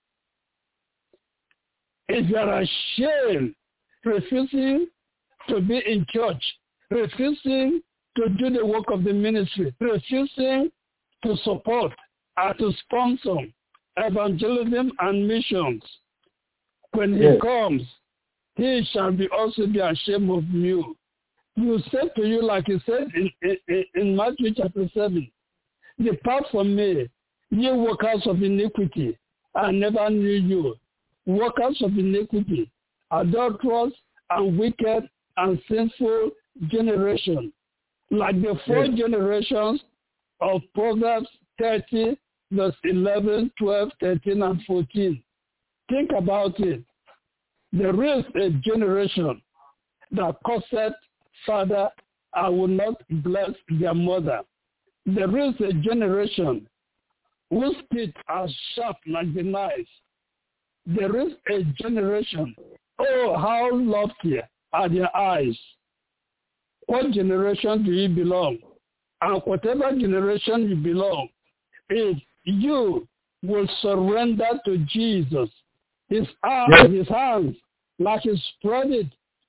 if you are ashamed, refusing to be in church, refusing to do the work of the ministry, refusing to support or to sponsor evangelism and missions, when he Yes. comes, he shall be also be ashamed of you. He will say to you, like he said in, in, in Matthew chapter seven, depart from me, ye workers of iniquity, I never knew you. Workers of iniquity, adulterous and wicked and sinful generation, like the four Yes. generations of Proverbs thirty, verse eleven, twelve, thirteen, and fourteen. Think about it. There is a generation that curseth father, I will not bless their mother. There is a generation whose teeth are sharp like the knife. There is a generation, oh, how lofty are their eyes. What generation do you belong? And whatever generation you belong, if you will surrender to Jesus, his arms, Yes. his hands, like he spread it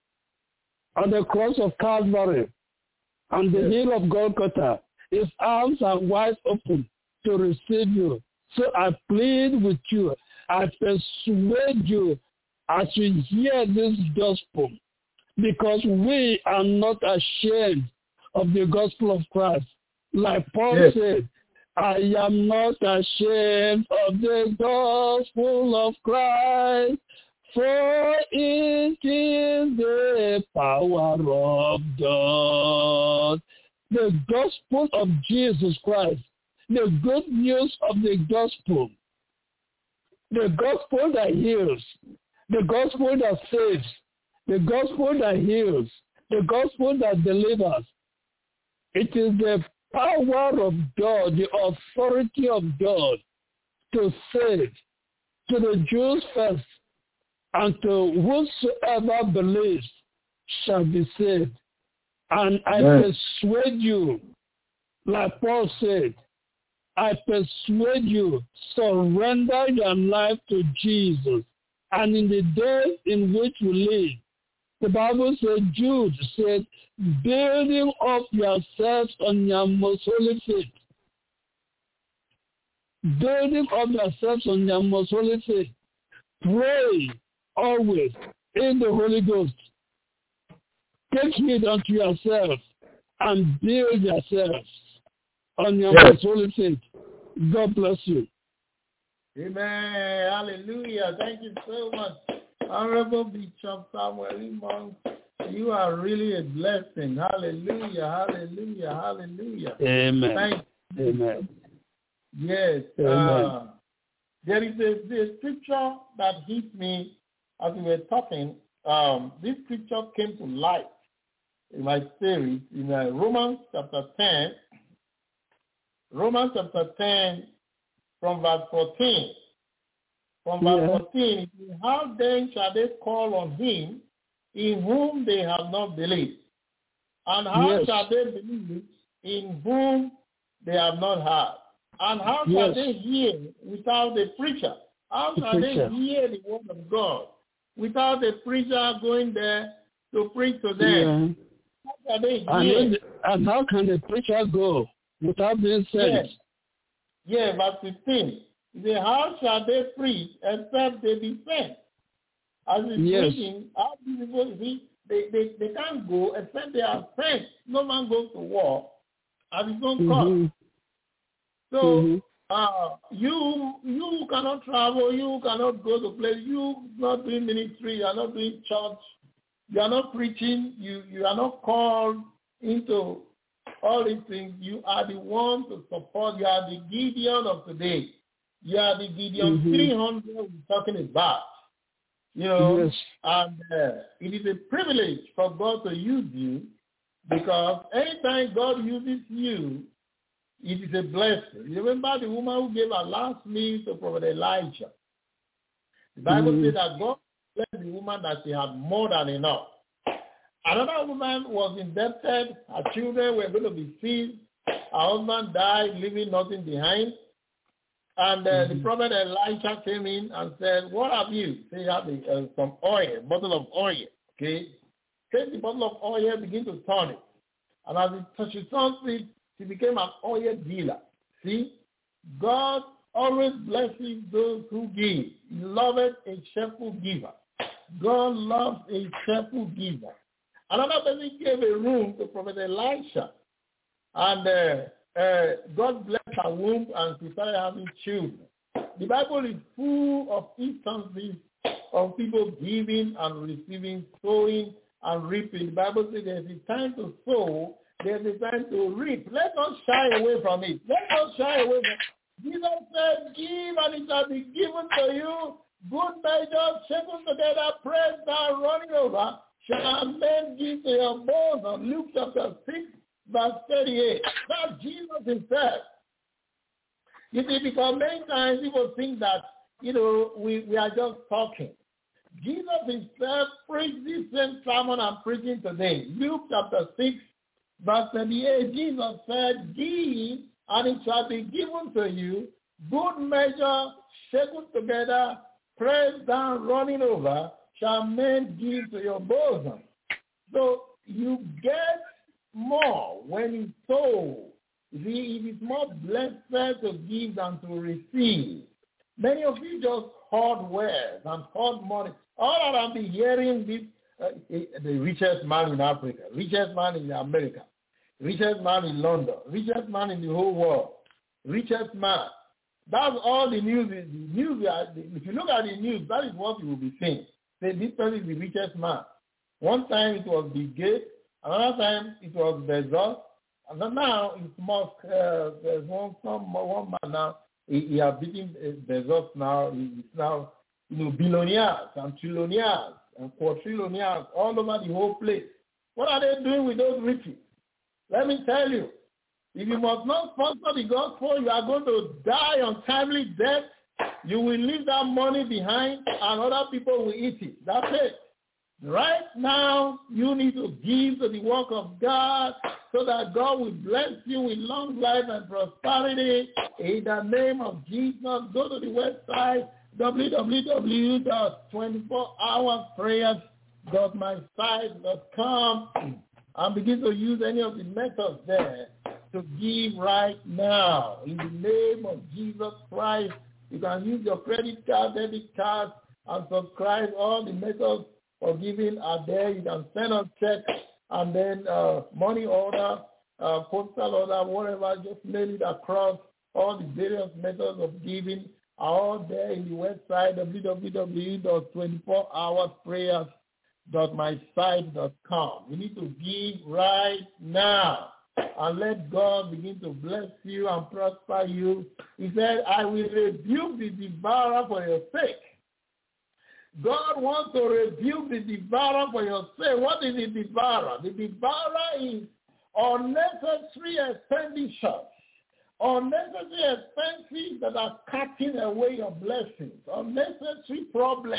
on the cross of Calvary, on the Yes. hill of Golgotha, his arms are wide open to receive you. So I plead with you, I persuade you as you hear this gospel, because we are not ashamed of the gospel of Christ. Like Paul Yes. said, I am not ashamed of the gospel of Christ, for it is the power of God. The gospel of Jesus Christ, the good news of the gospel, the gospel that heals, the gospel that saves, the gospel that heals, the gospel that delivers. It is the power of God, the authority of God to save, to the Jews first, and to whosoever believes. shall be saved. And I Yes. persuade you, like Paul said, I persuade you, surrender your life to Jesus. And in the days in which we live, the Bible said, Jude said, building up yourselves on your most holy faith. Building up yourselves on your most holy faith. Pray always in the Holy Ghost. Take heed unto yourself and build yourselves on your Yes. most holy faith. God bless you. Amen. Hallelujah. Thank you so much, Honorable Bishop Samuel Monk. You are really a blessing. Hallelujah. Hallelujah. Hallelujah. Amen. Thank you. Amen. Yes. Amen. Uh, there is a, a scripture that hit me as we were talking. Um, this scripture came to light in my series in uh, Romans chapter ten. Romans chapter ten from verse fourteen. From verse Yeah. fourteen, how then shall they call on him in whom they have not believed? And how Yes. shall they believe in whom they have not heard? And how Yes. shall they hear without a preacher? How The shall preacher. they hear the word of God without a preacher going there to preach to them? Yeah. How shall they hear? And, when the- and how can the preacher go without being sent? Yes. Yeah, verse fifteen. He said, how shall they preach except they be sent? As it's Yes. reading, how people see, they, they, they can't go except they are sent. No man goes to war at his own cost. Mm-hmm. So Mm-hmm. uh, you you cannot travel, you cannot go to place, you not doing ministry, you are not doing church, you are not preaching, you, you are not called into all these things. You are the one to support. You are the Gideon of today. You are the Gideon Mm-hmm. three hundred we're talking about. You know, Yes. and uh, it is a privilege for God to use you, because anytime God uses you, it is a blessing. You remember the woman who gave her last meal to Prophet Elijah. The Bible Mm-hmm. said that God blessed the woman that she had more than enough. Another woman was indebted. Her children were going to be seized. Her husband died, leaving nothing behind. And uh, Mm-hmm. the prophet Elijah came in and said, what have you? They have uh, some oil, a bottle of oil. Okay? Take the bottle of oil, begin to turn it. And as it, she turned it, she became an oil dealer. See? God always blesses those who give. He loveth a cheerful giver. God loves a cheerful giver. Another person gave a room to Prophet Elisha. And uh, uh, God blessed her womb and she started having children. The Bible is full of instances of people giving and receiving, sowing and reaping. The Bible says there's a time to sow, there's a time to reap. Let us shy away from it. Let us shy away from it. Jesus said, give and it shall be given to you. Good measure, shaken together, pressed down, running over, shall men give to your bosom. Luke chapter six, verse thirty-eight. That's Jesus himself. You see, because many times people think that, you know, we, we are just talking. Jesus himself preached this same sermon I'm preaching today. Luke chapter six, verse thirty-eight. Jesus said, give, and it shall be given to you. Good measure, shaken together, pressed down, running over, shall men give to your bosom. So you get more when you sow. See, it is more blessed to give than to receive. Many of you just hoard wealth and hoard money. All that I've been hearing, this, uh, the richest man in Africa, richest man in America, richest man in London, richest man in the whole world, richest man. That's all the news is. The news, if you look at the news, that is what you will be seeing. Say, this person is the richest man. One time it was Bill Gates, another time it was Bezos, and then now it's Musk. Uh, there's one, some, one man now, he, he has beaten Bezos now. He's now, you know, billionaires and trillionaires and quadrillionaires all over the whole place. What are they doing with those riches? Let me tell you. If you must not sponsor the gospel, you are going to die untimely death. You will leave that money behind and other people will eat it. That's it. Right now, you need to give to the work of God so that God will bless you with long life and prosperity. In the name of Jesus, go to the website w w w dot twenty-four hours prayers dot my site dot com and begin to use any of the methods there to give right now. In the name of Jesus Christ, you can use your credit card, debit card, and subscribe. All the methods for giving are there. You can send us checks and then uh, money order, uh, postal order, whatever, just mail it across. All the various methods of giving are all there in the website w w w dot twenty-four hours prayers dot my site dot com. You need to give right now and let God begin to bless you and prosper you. He said, I will rebuke the devourer for your sake. God wants to rebuke the devourer for your sake. What is the devourer? The devourer is unnecessary expenditures. Unnecessary expenses that are cutting away your blessings. Unnecessary problems.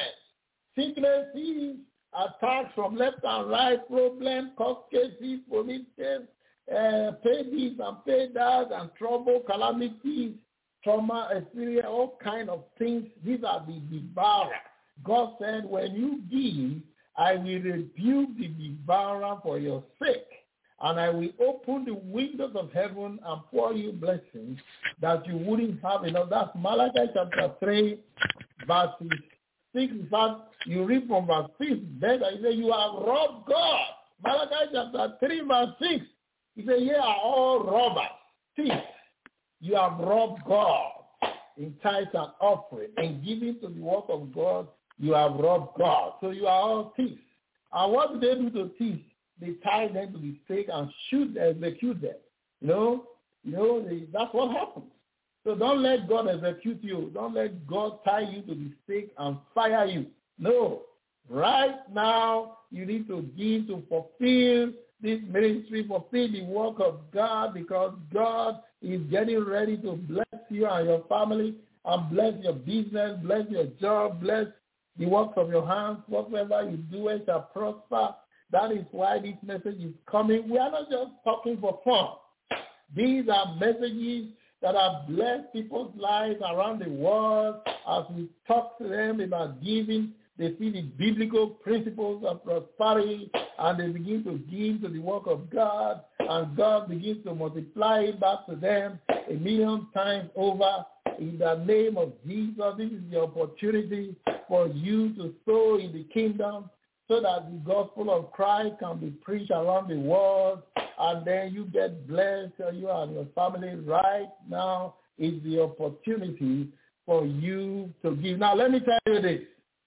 Sicknesses, attacks from left and right, problems, court cases, police cases, uh, pay this and pay that, and trouble, calamities, trauma, experience, all kind of things. These are the devourer. God said, when you give, I will rebuke the devourer for your sake, and I will open the windows of heaven and pour you blessings that you wouldn't have enough. That's Malachi chapter three, verses six. In fact, you read from verse six. Then I say, you have robbed God. Malachi chapter three, verse six. He said, ye are all robbers, thieves. You have robbed God in tithes and offering, and giving to the work of God. You have robbed God. So you are all thieves. And what do they do to thieves? They tie them to the stake and shoot, execute them. You know, you know they, that's what happens. So don't let God execute you. Don't let God tie you to the stake and fire you. No. Right now, you need to give to fulfill this ministry, fulfill the work of God, because God is getting ready to bless you and your family and bless your business, bless your job, bless the works of your hands. Whatever you do, it shall prosper. That is why this message is coming. We are not just talking for fun. These are messages that have blessed people's lives around the world. As we talk to them about giving, they see the biblical principles of prosperity, and they begin to give to the work of God, and God begins to multiply it back to them a million times over. In the name of Jesus, this is the opportunity for you to sow in the kingdom so that the gospel of Christ can be preached around the world, and then you get blessed, you and your family. Right now is the opportunity for you to give. Now, let me tell you this.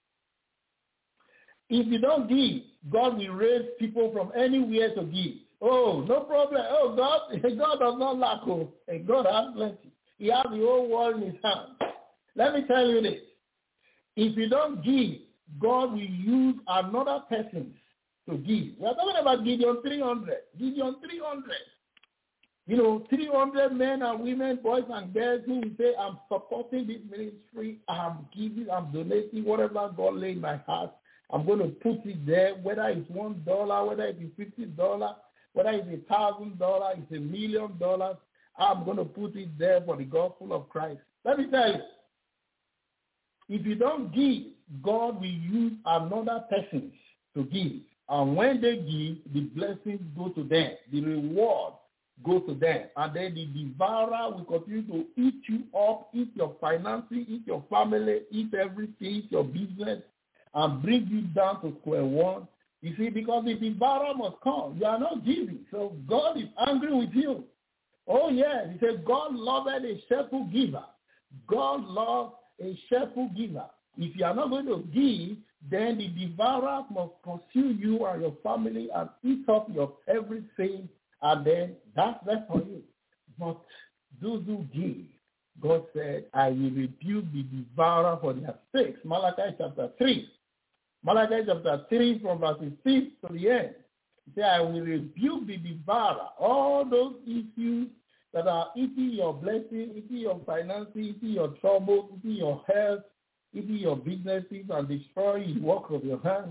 If you don't give, God will raise people from anywhere to give. Oh, no problem. Oh, God, God does not lack. Oh, God has plenty. He has the whole world in his hand. Let me tell you this. If you don't give, God will use another person to give. We are talking about Gideon three hundred. Gideon three hundred. You know, three hundred men and women, boys and girls who will say, I'm supporting this ministry. I'm giving, I'm donating whatever God laid in my heart. I'm going to put it there, whether it's one dollar, whether it's fifty dollars, whether it's a thousand dollars, it's a million dollars. I'm going to put it there for the gospel of Christ. Let me tell you, if you don't give, God will use another person to give. And when they give, the blessings go to them. The reward go to them. And then the devourer will continue to eat you up, eat your finances, eat your family, eat everything, eat your business, and bring you down to square one. You see, because the devourer must come. You are not giving. So God is angry with you. Oh, yeah. He said, God loved a cheerful giver. God loves a cheerful giver. If you are not going to give, then the devourer must pursue you and your family and eat up your everything, and then that's that for you. But those who give, God said, I will rebuke the devourer for their sakes. Malachi chapter three. Malachi chapter three from verses six to the end. He said, I will rebuke the devourer. All those issues that are eating your blessing, eating your finances, eating your trouble, eating your health, eating your businesses, and destroying the work of your hands.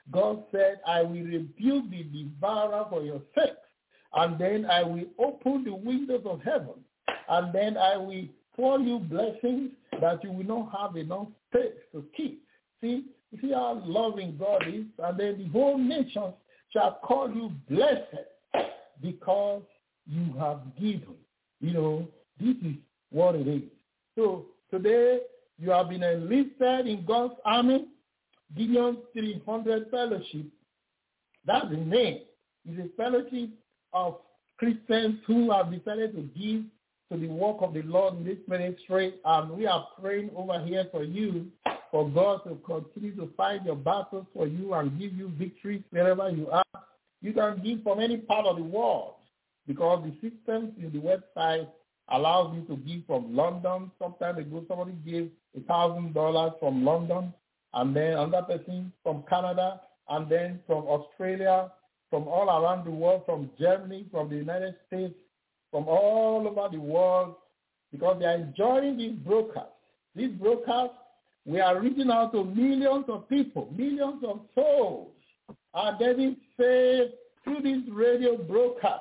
God said, I will rebuke the devourer for your sake, and then I will open the windows of heaven, and then I will pour you blessings that you will not have enough space to keep. See, you see how loving God is, and then the whole nation shall call you blessed because you have given. You know, this is what it is. So today you have been enlisted in God's army, Gideon three hundred Fellowship. That's the name. It's a fellowship of Christians who have decided to give to the work of the Lord in this ministry, and we are praying over here for you, for God to continue to fight your battles for you and give you victories wherever you are. You can give from any part of the world because the system in the website allows you to give from London. Some time ago, somebody gave a thousand dollars from London, and then another person from Canada, and then from Australia, from all around the world, from Germany, from the United States, from all over the world, because they are enjoying this broadcast. This broadcast, we are reaching out to millions of people, millions of souls are getting saved through this radio broadcast.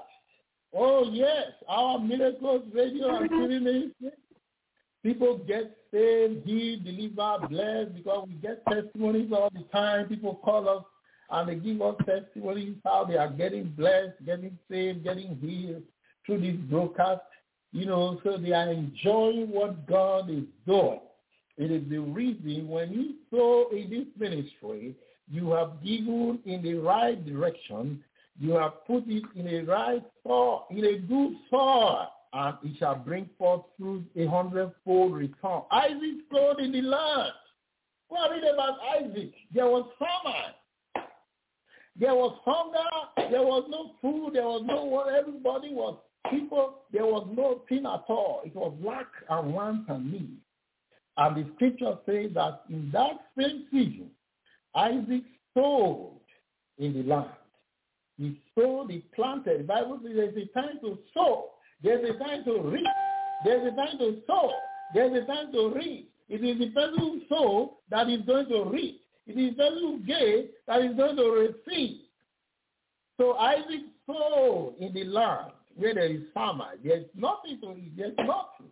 Oh, yes, our Miracles Radio and T V ministry. People get saved, healed, delivered, blessed, because we get testimonies all the time. People call us and they give us testimonies how they are getting blessed, getting saved, getting healed through this broadcast. You know, so they are enjoying what God is doing. It is the reason when you sow in this ministry, you have given in the right direction. You have put it in a right soil, in a good soil, and it shall bring forth through a hundredfold return. Isaac sowed in the land. Go and read about Isaac. There was famine. There was hunger. There was no food. There was no what. Everybody was people. There was no thing at all. It was lack and want and need. And the scripture says that in that same season, Isaac sowed in the land. He sowed, he planted. The Bible says there's a time to sow. There's a time to reap. There's a time to sow. There's a time to reap. It is the person who sows that is going to reap. It is the person who gave that is going to receive. So Isaac sowed in the land where there is famine. There's nothing to eat. There's nothing.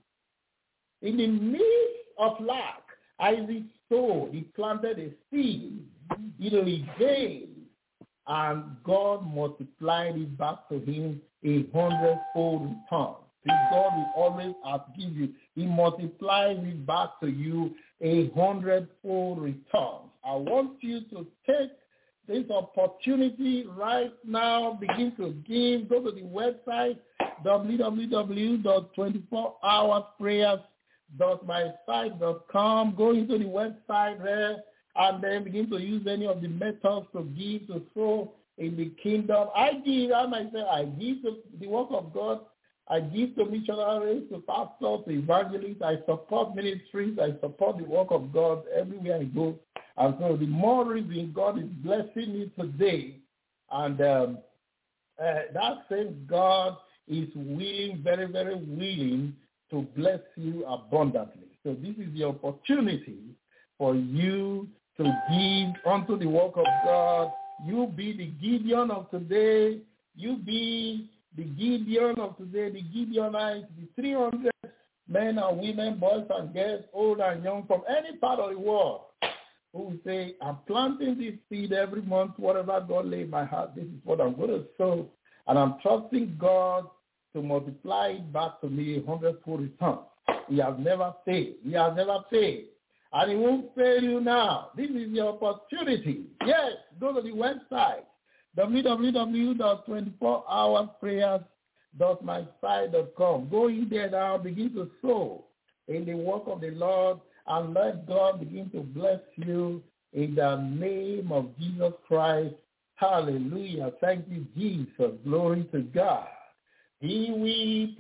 In the midst of lack, Isaac sowed. He planted a seed. You know, he gave. And God multiplied it back to him a hundredfold return. See, God will always outgive you. He multiplies it back to you a hundredfold return. I want you to take this opportunity right now. Begin to give. Go to the website w w w dot twenty-four hours prayers dot my site dot com. Go into the website there and then begin to use any of the methods to give, to sow in the kingdom. I give, I myself, I give to the work of God. I give to missionaries, to pastors, to evangelists. I support ministries. I support the work of God everywhere I go. And so the more reason God is blessing me today, and um, uh, that same God is willing, very, very willing to bless you abundantly. So this is the opportunity for you to give unto the work of God. You be the Gideon of today. You be the Gideon of today, the Gideonites, the three hundred men and women, boys and girls, old and young, from any part of the world, who will say, I'm planting this seed every month, whatever God lay in my heart, this is what I'm going to sow. And I'm trusting God to multiply it back to me a hundredfold return. He has never failed. He has never failed. And he won't fail you now. This is your opportunity. Yes, go to the website, w w w dot twenty-four hours prayers dot my site dot com. Go in there now, begin to sow in the work of the Lord, and let God begin to bless you in the name of Jesus Christ. Hallelujah. Thank you, Jesus. Glory to God. He will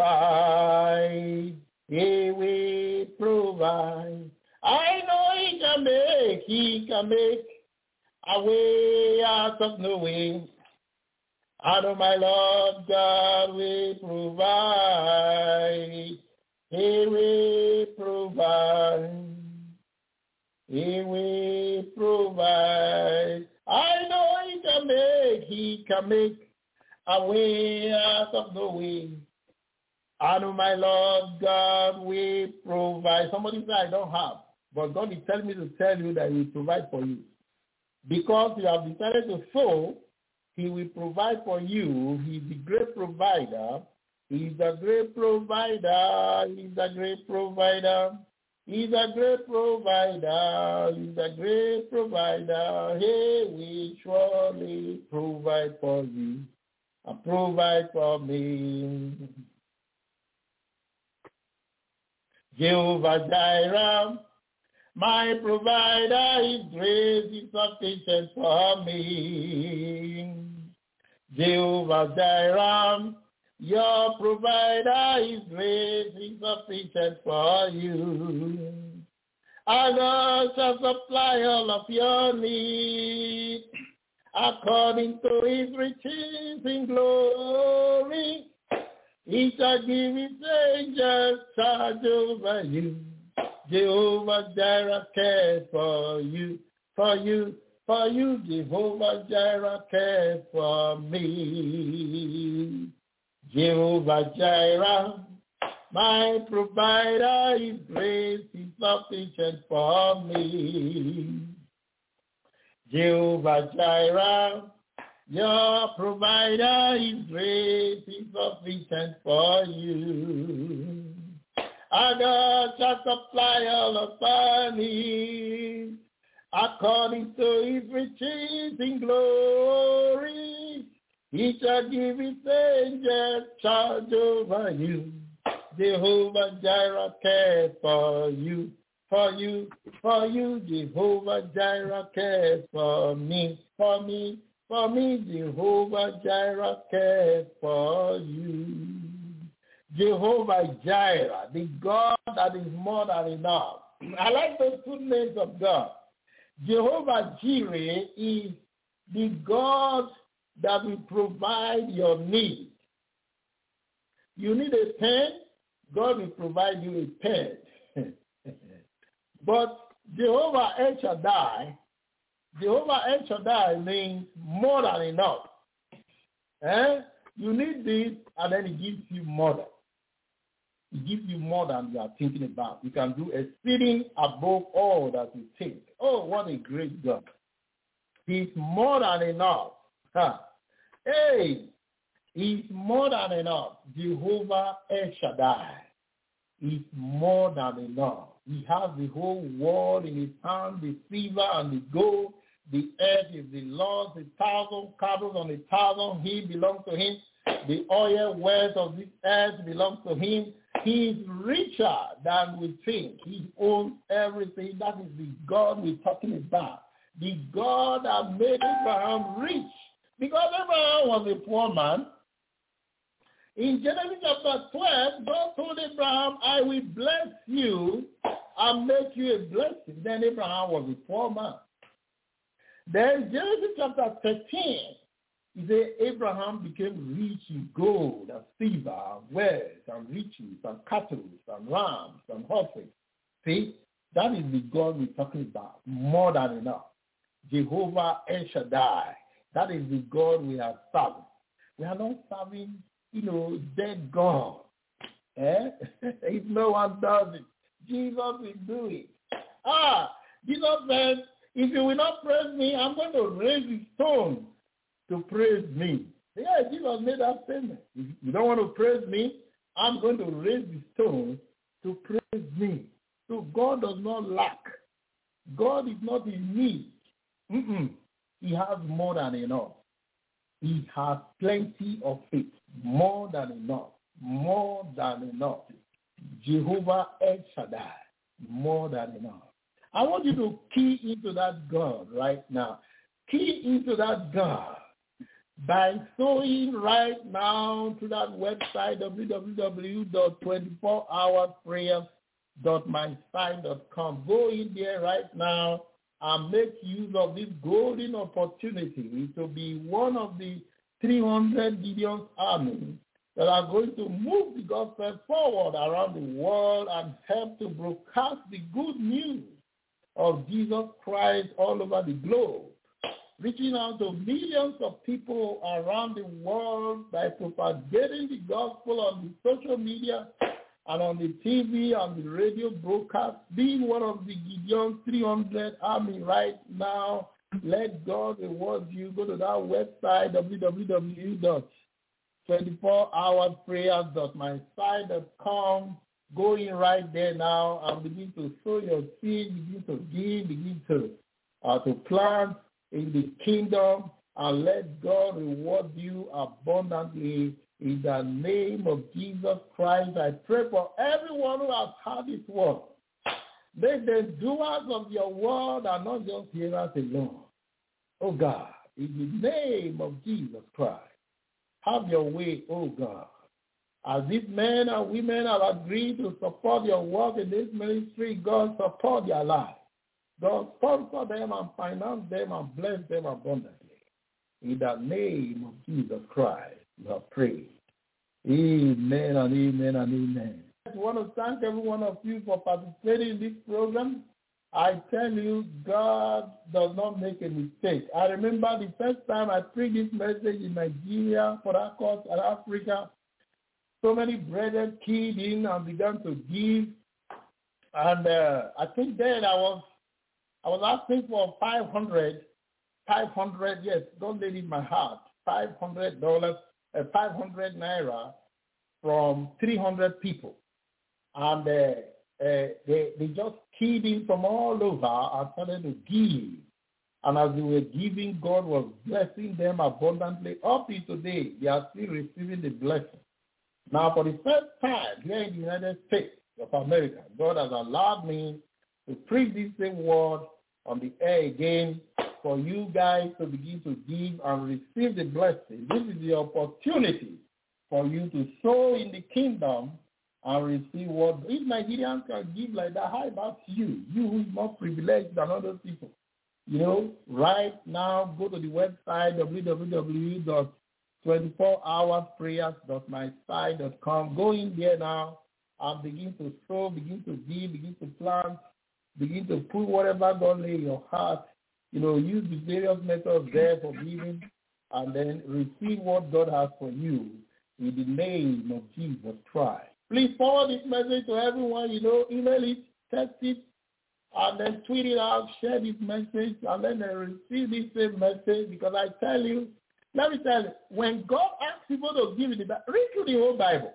provide. He will provide. I know he can make, he can make a way out of no way. I know my Lord God will provide. He will provide. He will provide. I can make a way out of no way. I know my Lord God will provide. Somebody said, I don't have. But God is telling me to tell you that he will provide for you. Because you have decided to sow, he will provide for you. He's the great provider. He's a great provider. He's a great provider. He's a great provider. He's a great provider. He will surely provide for you and provide for me. Jehovah Jireh, my provider, his grace is sufficient for me. Jehovah Jireh, your provider, his grace is sufficient for you. Our God shall supply all of your needs according to his riches in glory. He shall give his angels charge over you. Jehovah Jireh cares for you, for you, for you. Jehovah Jireh cares for me. Jehovah Jireh, my provider, his grace is sufficient for me. Jehovah Jireh, your provider, his grace is sufficient for you. Our God shall supply all of our needs according to his riches in glory. He shall give his angels charge over you. Jehovah Jireh cares for you, for you, for you. Jehovah Jireh cares for me, for me, for me. Jehovah Jireh cares for you. Jehovah Jireh, the God that is more than enough. I like those two names of God. Jehovah Jireh is the God that will provide your need. You need a pen, God will provide you a pen. But Jehovah El Shaddai, Jehovah El Shaddai means more than enough. Eh? You need this, and then he gives you more than. He gives you more than you are thinking about. You can do exceeding above all that you think. Oh, what a great God. He's more than enough. Huh. Hey, he's more than enough. Jehovah El Shaddai is more than enough. He has the whole world in his hand, the silver and the gold. The earth is the Lord's, a thousand cattle on a thousand. He belongs to him. The oil wealth of this earth belongs to him. He is richer than we think. He owns everything. That is the God we're talking about. The God that made Abraham rich. Because Abraham was a poor man. In Genesis chapter twelve, God told Abraham, I will bless you and make you a blessing. Then Abraham was a poor man. Then Genesis chapter thirteen, he said Abraham became rich in gold and silver and wealth and riches and cattle and rams and horses. See, that is the God we're talking about, more than enough. Jehovah El Shaddai, that is the God we are serving. We are not serving, you know, dead God. Eh? If no one does it, Jesus will do it. Ah, Jesus said, if you will not praise me, I'm going to raise the stone to praise me. Yeah, Jesus made that statement. If you don't want to praise me, I'm going to raise the stone to praise me. So God does not lack. God is not in need. Mm-mm. He has more than enough. He has plenty of it. More than enough. More than enough. Jehovah El Shaddai. More than enough. I want you to key into that God right now. Key into that God by sewing right now to that website, w w w dot twenty-four hours prayers dot my site dot com. Go in there right now and make use of this golden opportunity to be one of the three hundred Gideon's army that are going to move the gospel forward around the world and help to broadcast the good news of Jesus Christ all over the globe. reaching out to millions of people around the world by propagating the gospel on the social media and on the T V, on the radio broadcast, being one of the Gideon three hundred Army right now. Let God reward you. Go to that website, w w w dot twenty-four hours prayers dot my site dot com. Go in right there now and begin to sow your seed, begin to give, begin to, uh, to plant in the kingdom, and let God reward you abundantly. In the name of Jesus Christ, I pray for everyone who has heard this word. Make them doers of your word and not just hearers alone. Oh God, in the name of Jesus Christ, have your way, oh God. As these men and women have agreed to support your work in this ministry, God support their lives. God sponsor them and finance them and bless them abundantly. In the name of Jesus Christ, we have prayed. Amen and amen and amen. I want to thank every one of you for participating in this program. I tell you, God does not make a mistake. I remember the first time I preached this message in Nigeria, Port Harcourt, and Africa. So many brethren keyed in and began to give. And uh, I think then I was I was asking for five hundred, five hundred, yes, don't let it in my heart, five hundred dollars, uh, five hundred naira from three hundred people. And uh, uh, they, they just keyed in from all over and started to give. And as they were giving, God was blessing them abundantly. Up to today, they are still receiving the blessing. Now, for the first time here in the United States of America, God has allowed me to preach this same word on the air again for you guys to begin to give and receive the blessing. This is the opportunity for you to sow in the kingdom and receive what. If Nigerians can give like that, how about you? You who is more privileged than other people. You know, right now, go to the website, w w w dot twenty-four hours prayers dot my site dot com. Go in there now and begin to sow, begin to give, begin to plant, begin to put whatever God lay in your heart. You know, use the various methods there for giving, and then receive what God has for you in the name of Jesus Christ. Please forward this message to everyone you know, email it, text it, and then tweet it out, share this message, and then they receive this same message, because I tell you, let me tell you, when God asks people to give, it, read through the whole Bible.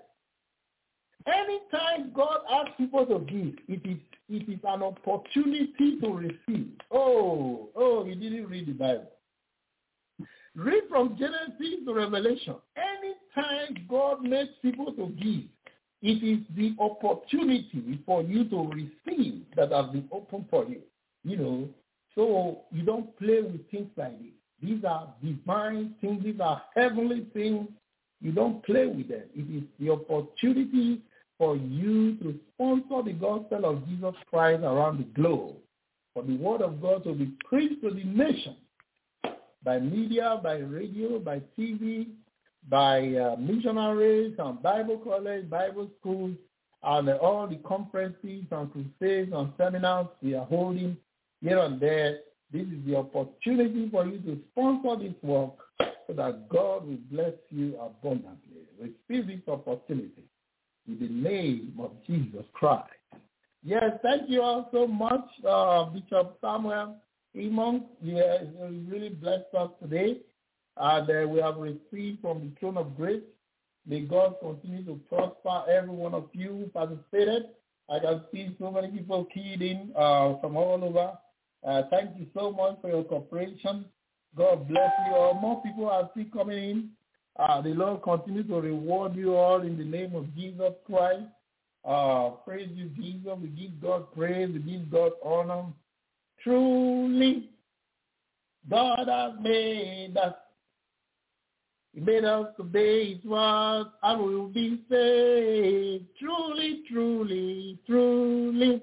Anytime God asks people to give, it is it is an opportunity to receive. Oh, oh, you didn't read the Bible. Read from Genesis to Revelation. Anytime God makes people to give, it is the opportunity for you to receive that has been opened for you. You know, so you don't play with things like this. These are divine things. These are heavenly things. You don't play with them. It is the opportunity for you to sponsor the gospel of Jesus Christ around the globe, for the word of God to be preached to the nation by media, by radio, by T V, by uh, missionaries and Bible college, Bible schools, and uh, all the conferences and crusades and seminars we are holding here and there. This is the opportunity for you to sponsor this work so that God will bless you abundantly. Receive this opportunity in the name of Jesus Christ. Yes, thank you all so much, uh, Bishop Samuel Imong. Yeah, you really blessed us today. And uh, we have received from the throne of grace. May God continue to prosper every one of you who participated. I can see so many people keyed in uh, from all over. Uh, thank you so much for your cooperation. God bless you all. More people are still coming in. Uh, the Lord continue to reward you all in the name of Jesus Christ. Uh, praise you, Jesus. We give God praise. We give God honor. Truly, God has made us. He made us obey His word, and we will be saved. Truly, truly, truly,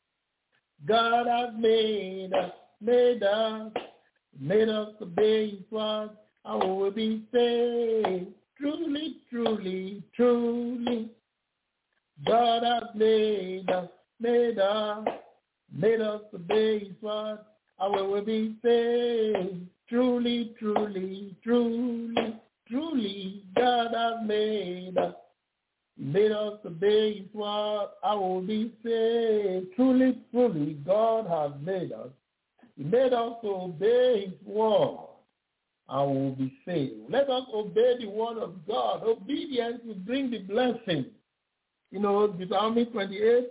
God has made us, made us, made us obey His word, and we will be saved. Truly, truly, truly, God has made us, made us, made us obey His word, and we will be saved. Truly. truly, truly, truly, truly, God has made us. He made us obey His word. I will be saved. Truly, truly, God has made us. He made us to obey His word. I will be saved. Let us obey the word of God. Obedience will bring the blessing. You know, Deuteronomy twenty-eight,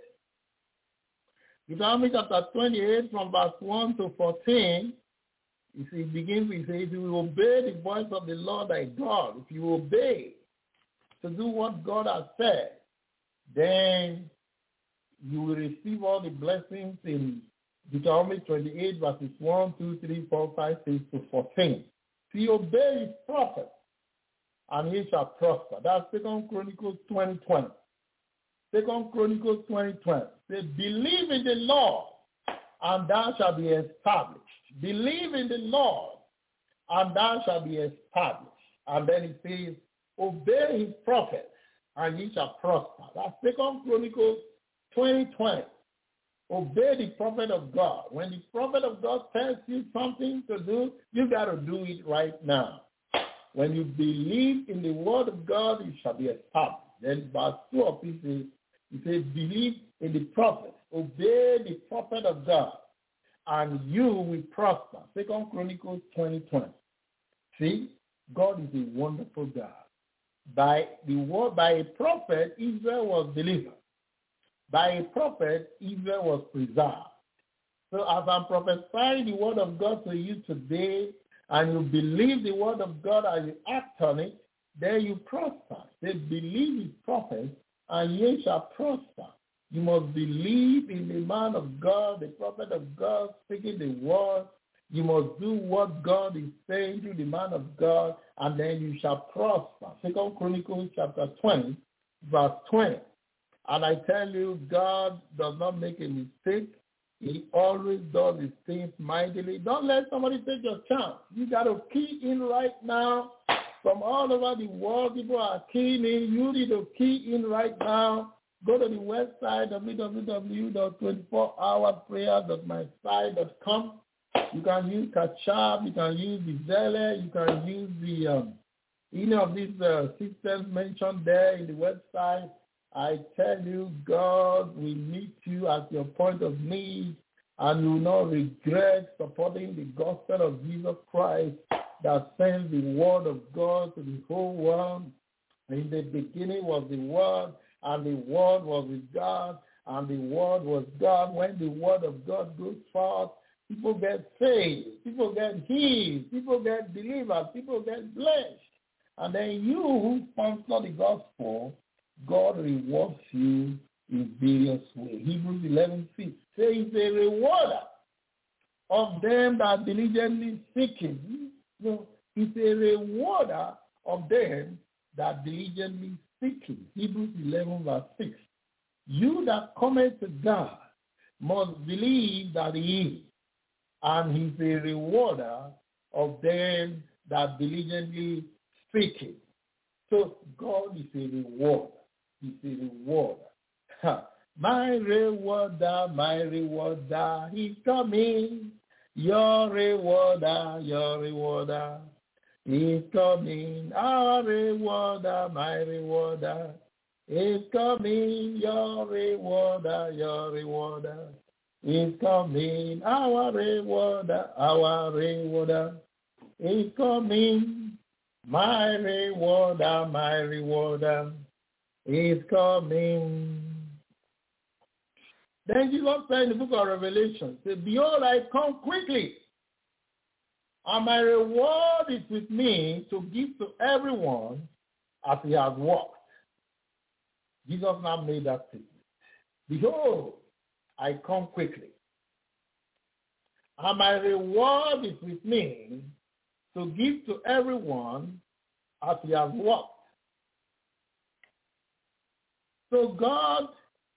Deuteronomy chapter twenty-eight from verse one to fourteen, you see, it begins with, if you will obey the voice of the Lord thy God, if you obey to do what God has said, then you will receive all the blessings in Deuteronomy twenty-eight, verses one, two, three, four, five, six to fourteen. If you obey His prophet, and he shall prosper. That's Second Chronicles twenty twenty. Second Chronicles twenty twenty. Say, believe in the Lord, and thou shalt be established. Believe in the Lord, and thou shalt be established. And then it says, obey His prophets, and ye shall prosper. That's Second Chronicles twenty twenty. Obey the prophet of God. When the prophet of God tells you something to do, you got to do it right now. When you believe in the word of God, you shall be established. Then verse two of it says, he says, believe in the prophet. Obey the prophet of God, and you will prosper. Second Chronicles twenty twenty. See, God is a wonderful God. By the word, by a prophet, Israel was delivered. By a prophet, Israel was preserved. So as I'm prophesying the word of God to you today, and you believe the word of God and you act on it, then you prosper. They believe His prophet, and ye shall prosper. You must believe in the man of God, the prophet of God, speaking the word. You must do what God is saying through the man of God, and then you shall prosper. Second Chronicles chapter twenty, verse twenty. And I tell you, God does not make a mistake. He always does His things mightily. Don't let somebody take your chance. You got to key in right now. From all over the world, people are keying in. You need to key in right now. Go to the website, w w w dot twenty-four hour prayer dot my site dot com. You can use Kachab. You can use the Zelle. You can use the um, any of these uh, systems mentioned there in the website. I tell you, God will meet you at your point of need, and you will not regret supporting the gospel of Jesus Christ that sends the word of God to the whole world. In the beginning was the Word, and the Word was with God, and the Word was God. When the word of God goes forth, people get saved, people get healed, people get delivered, people get blessed. And then you who sponsor the gospel, God rewards you in various ways. Hebrews eleven six says, a rewarder of them that diligently seek Him. No, it's a rewarder of them that diligently seek Him. Hebrews eleven verse six. You that cometh to God must believe that He is, and He's a rewarder of them that diligently seek Him. So God is a rewarder. He's a rewarder. Ha. My rewarder, my rewarder, He's coming. Your rewarder, your rewarder, He's coming. Our rewarder, my rewarder, is coming. Your rewarder, your rewarder, is coming. Our rewarder, our rewarder, is coming. My rewarder, my rewarder, is coming. Then Jesus said in the book of Revelation, say, behold, I come quickly, and my reward is with me to give to everyone as he has worked. Jesus now made that statement. Behold, I come quickly, and my reward is with me to give to everyone as he has worked. So God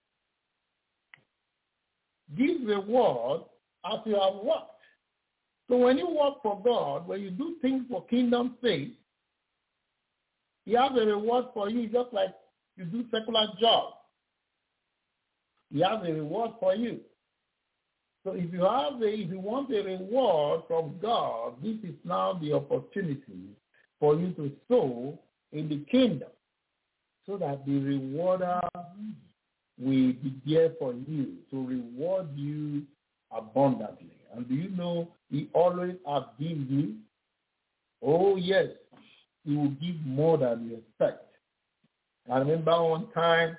gives reward as you have worked. So when you work for God, when you do things for kingdom's sake, He has a reward for you just like you do secular jobs. He has a reward for you. So if you have a, if you want a reward from God, this is now the opportunity for you to sow in the kingdom, so that the rewarder will be there for you to reward you abundantly. And do you know he always has given you? Oh yes, he will give more than you expect. I remember one time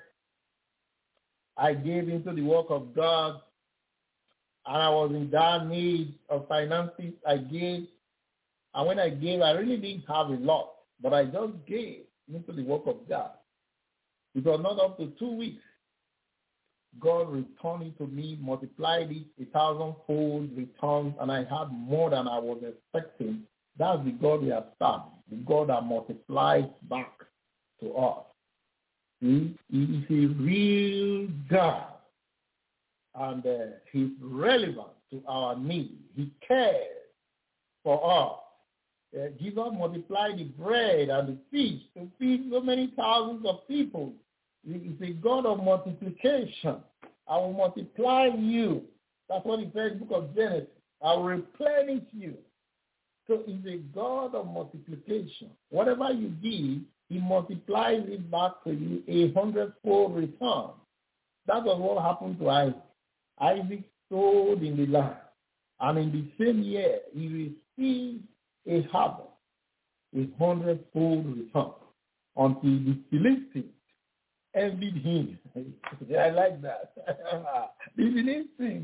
I gave into the work of God, and I was in dire need of finances. I gave, and when I gave, I really didn't have a lot, but I just gave into the work of God. It was not up to two weeks. God returned it to me, multiplied it a thousandfold returns, and I had more than I was expecting. That's the God we have served, the God that multiplies back to us. He, he is a real God, and uh, he's relevant to our needs. He cares for us. Uh, Jesus multiplied the bread and the fish to feed so many thousands of people. He is a God of multiplication. I will multiply you. That's what he said in the book of Genesis. I will replenish you. So he's a God of multiplication. Whatever you give, he multiplies it back to you a hundredfold return. That was what happened to Isaac. Isaac sowed in the land, and in the same year, he received a harvest, a hundredfold return, until the Philistines envied him. I like that. The Philistines.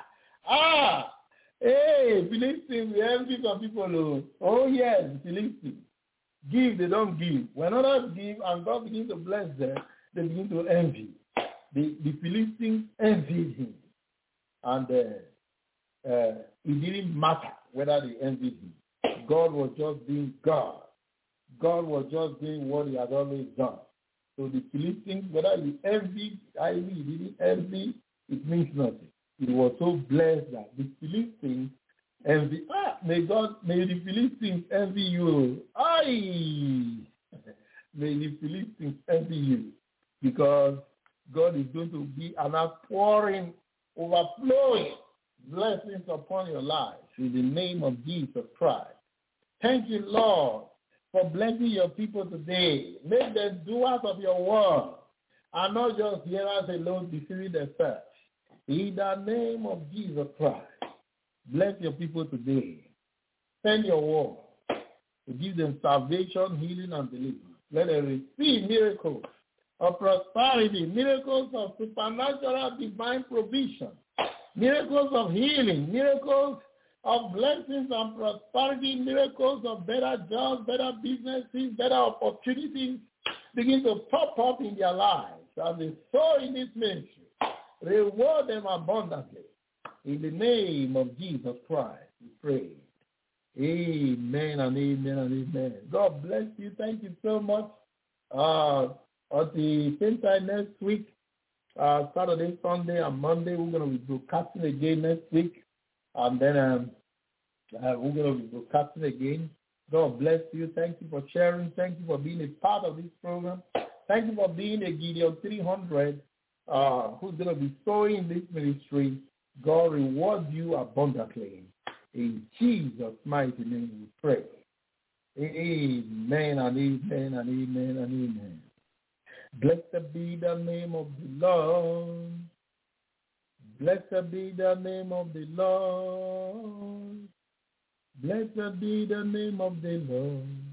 ah, hey, Philistines, we envy some people. Oh, yes, Philistines. Give, they don't give. When others give and God begins to bless them, they begin to envy. The, the Philistines envied him. And uh, uh, it didn't matter whether they envied him. God was just being God. God was just doing what he had always done. So the Philistines, whether you envied, I you didn't envy, it means nothing. He was so blessed that the Philistines envy. Ah, may God, may the Philistines envy you. Aye, may the Philistines envy you, because God is going to be an outpouring, overflowing blessings upon your life in the name of Jesus Christ. Thank you, Lord, for blessing your people today. Make them doers of your word and not just hearers alone, deceiving themselves. In the name of Jesus Christ, bless your people today. Send your word to give them salvation, healing, and deliverance. Let them receive miracles of prosperity, miracles of supernatural divine provision, miracles of healing, miracles of blessings and prosperity, miracles of better jobs, better businesses, better opportunities begin to pop up in their lives as they sow in this ministry. Reward them abundantly. In the name of Jesus Christ, we pray. Amen and amen and amen. God bless you. Thank you so much. Uh, at the same time next week, uh, Saturday, Sunday, and Monday, we're going to be broadcasting again next week. And then um, uh, we're going to be broadcasting again. God bless you. Thank you for sharing. Thank you for being a part of this program. Thank you for being a Gideon three hundred uh, who's going to be sowing this ministry. God reward you abundantly. In Jesus' mighty name we pray. Amen and amen and amen and amen. Blessed be the name of the Lord. Blessed be the name of the Lord. Blessed be the name of the Lord.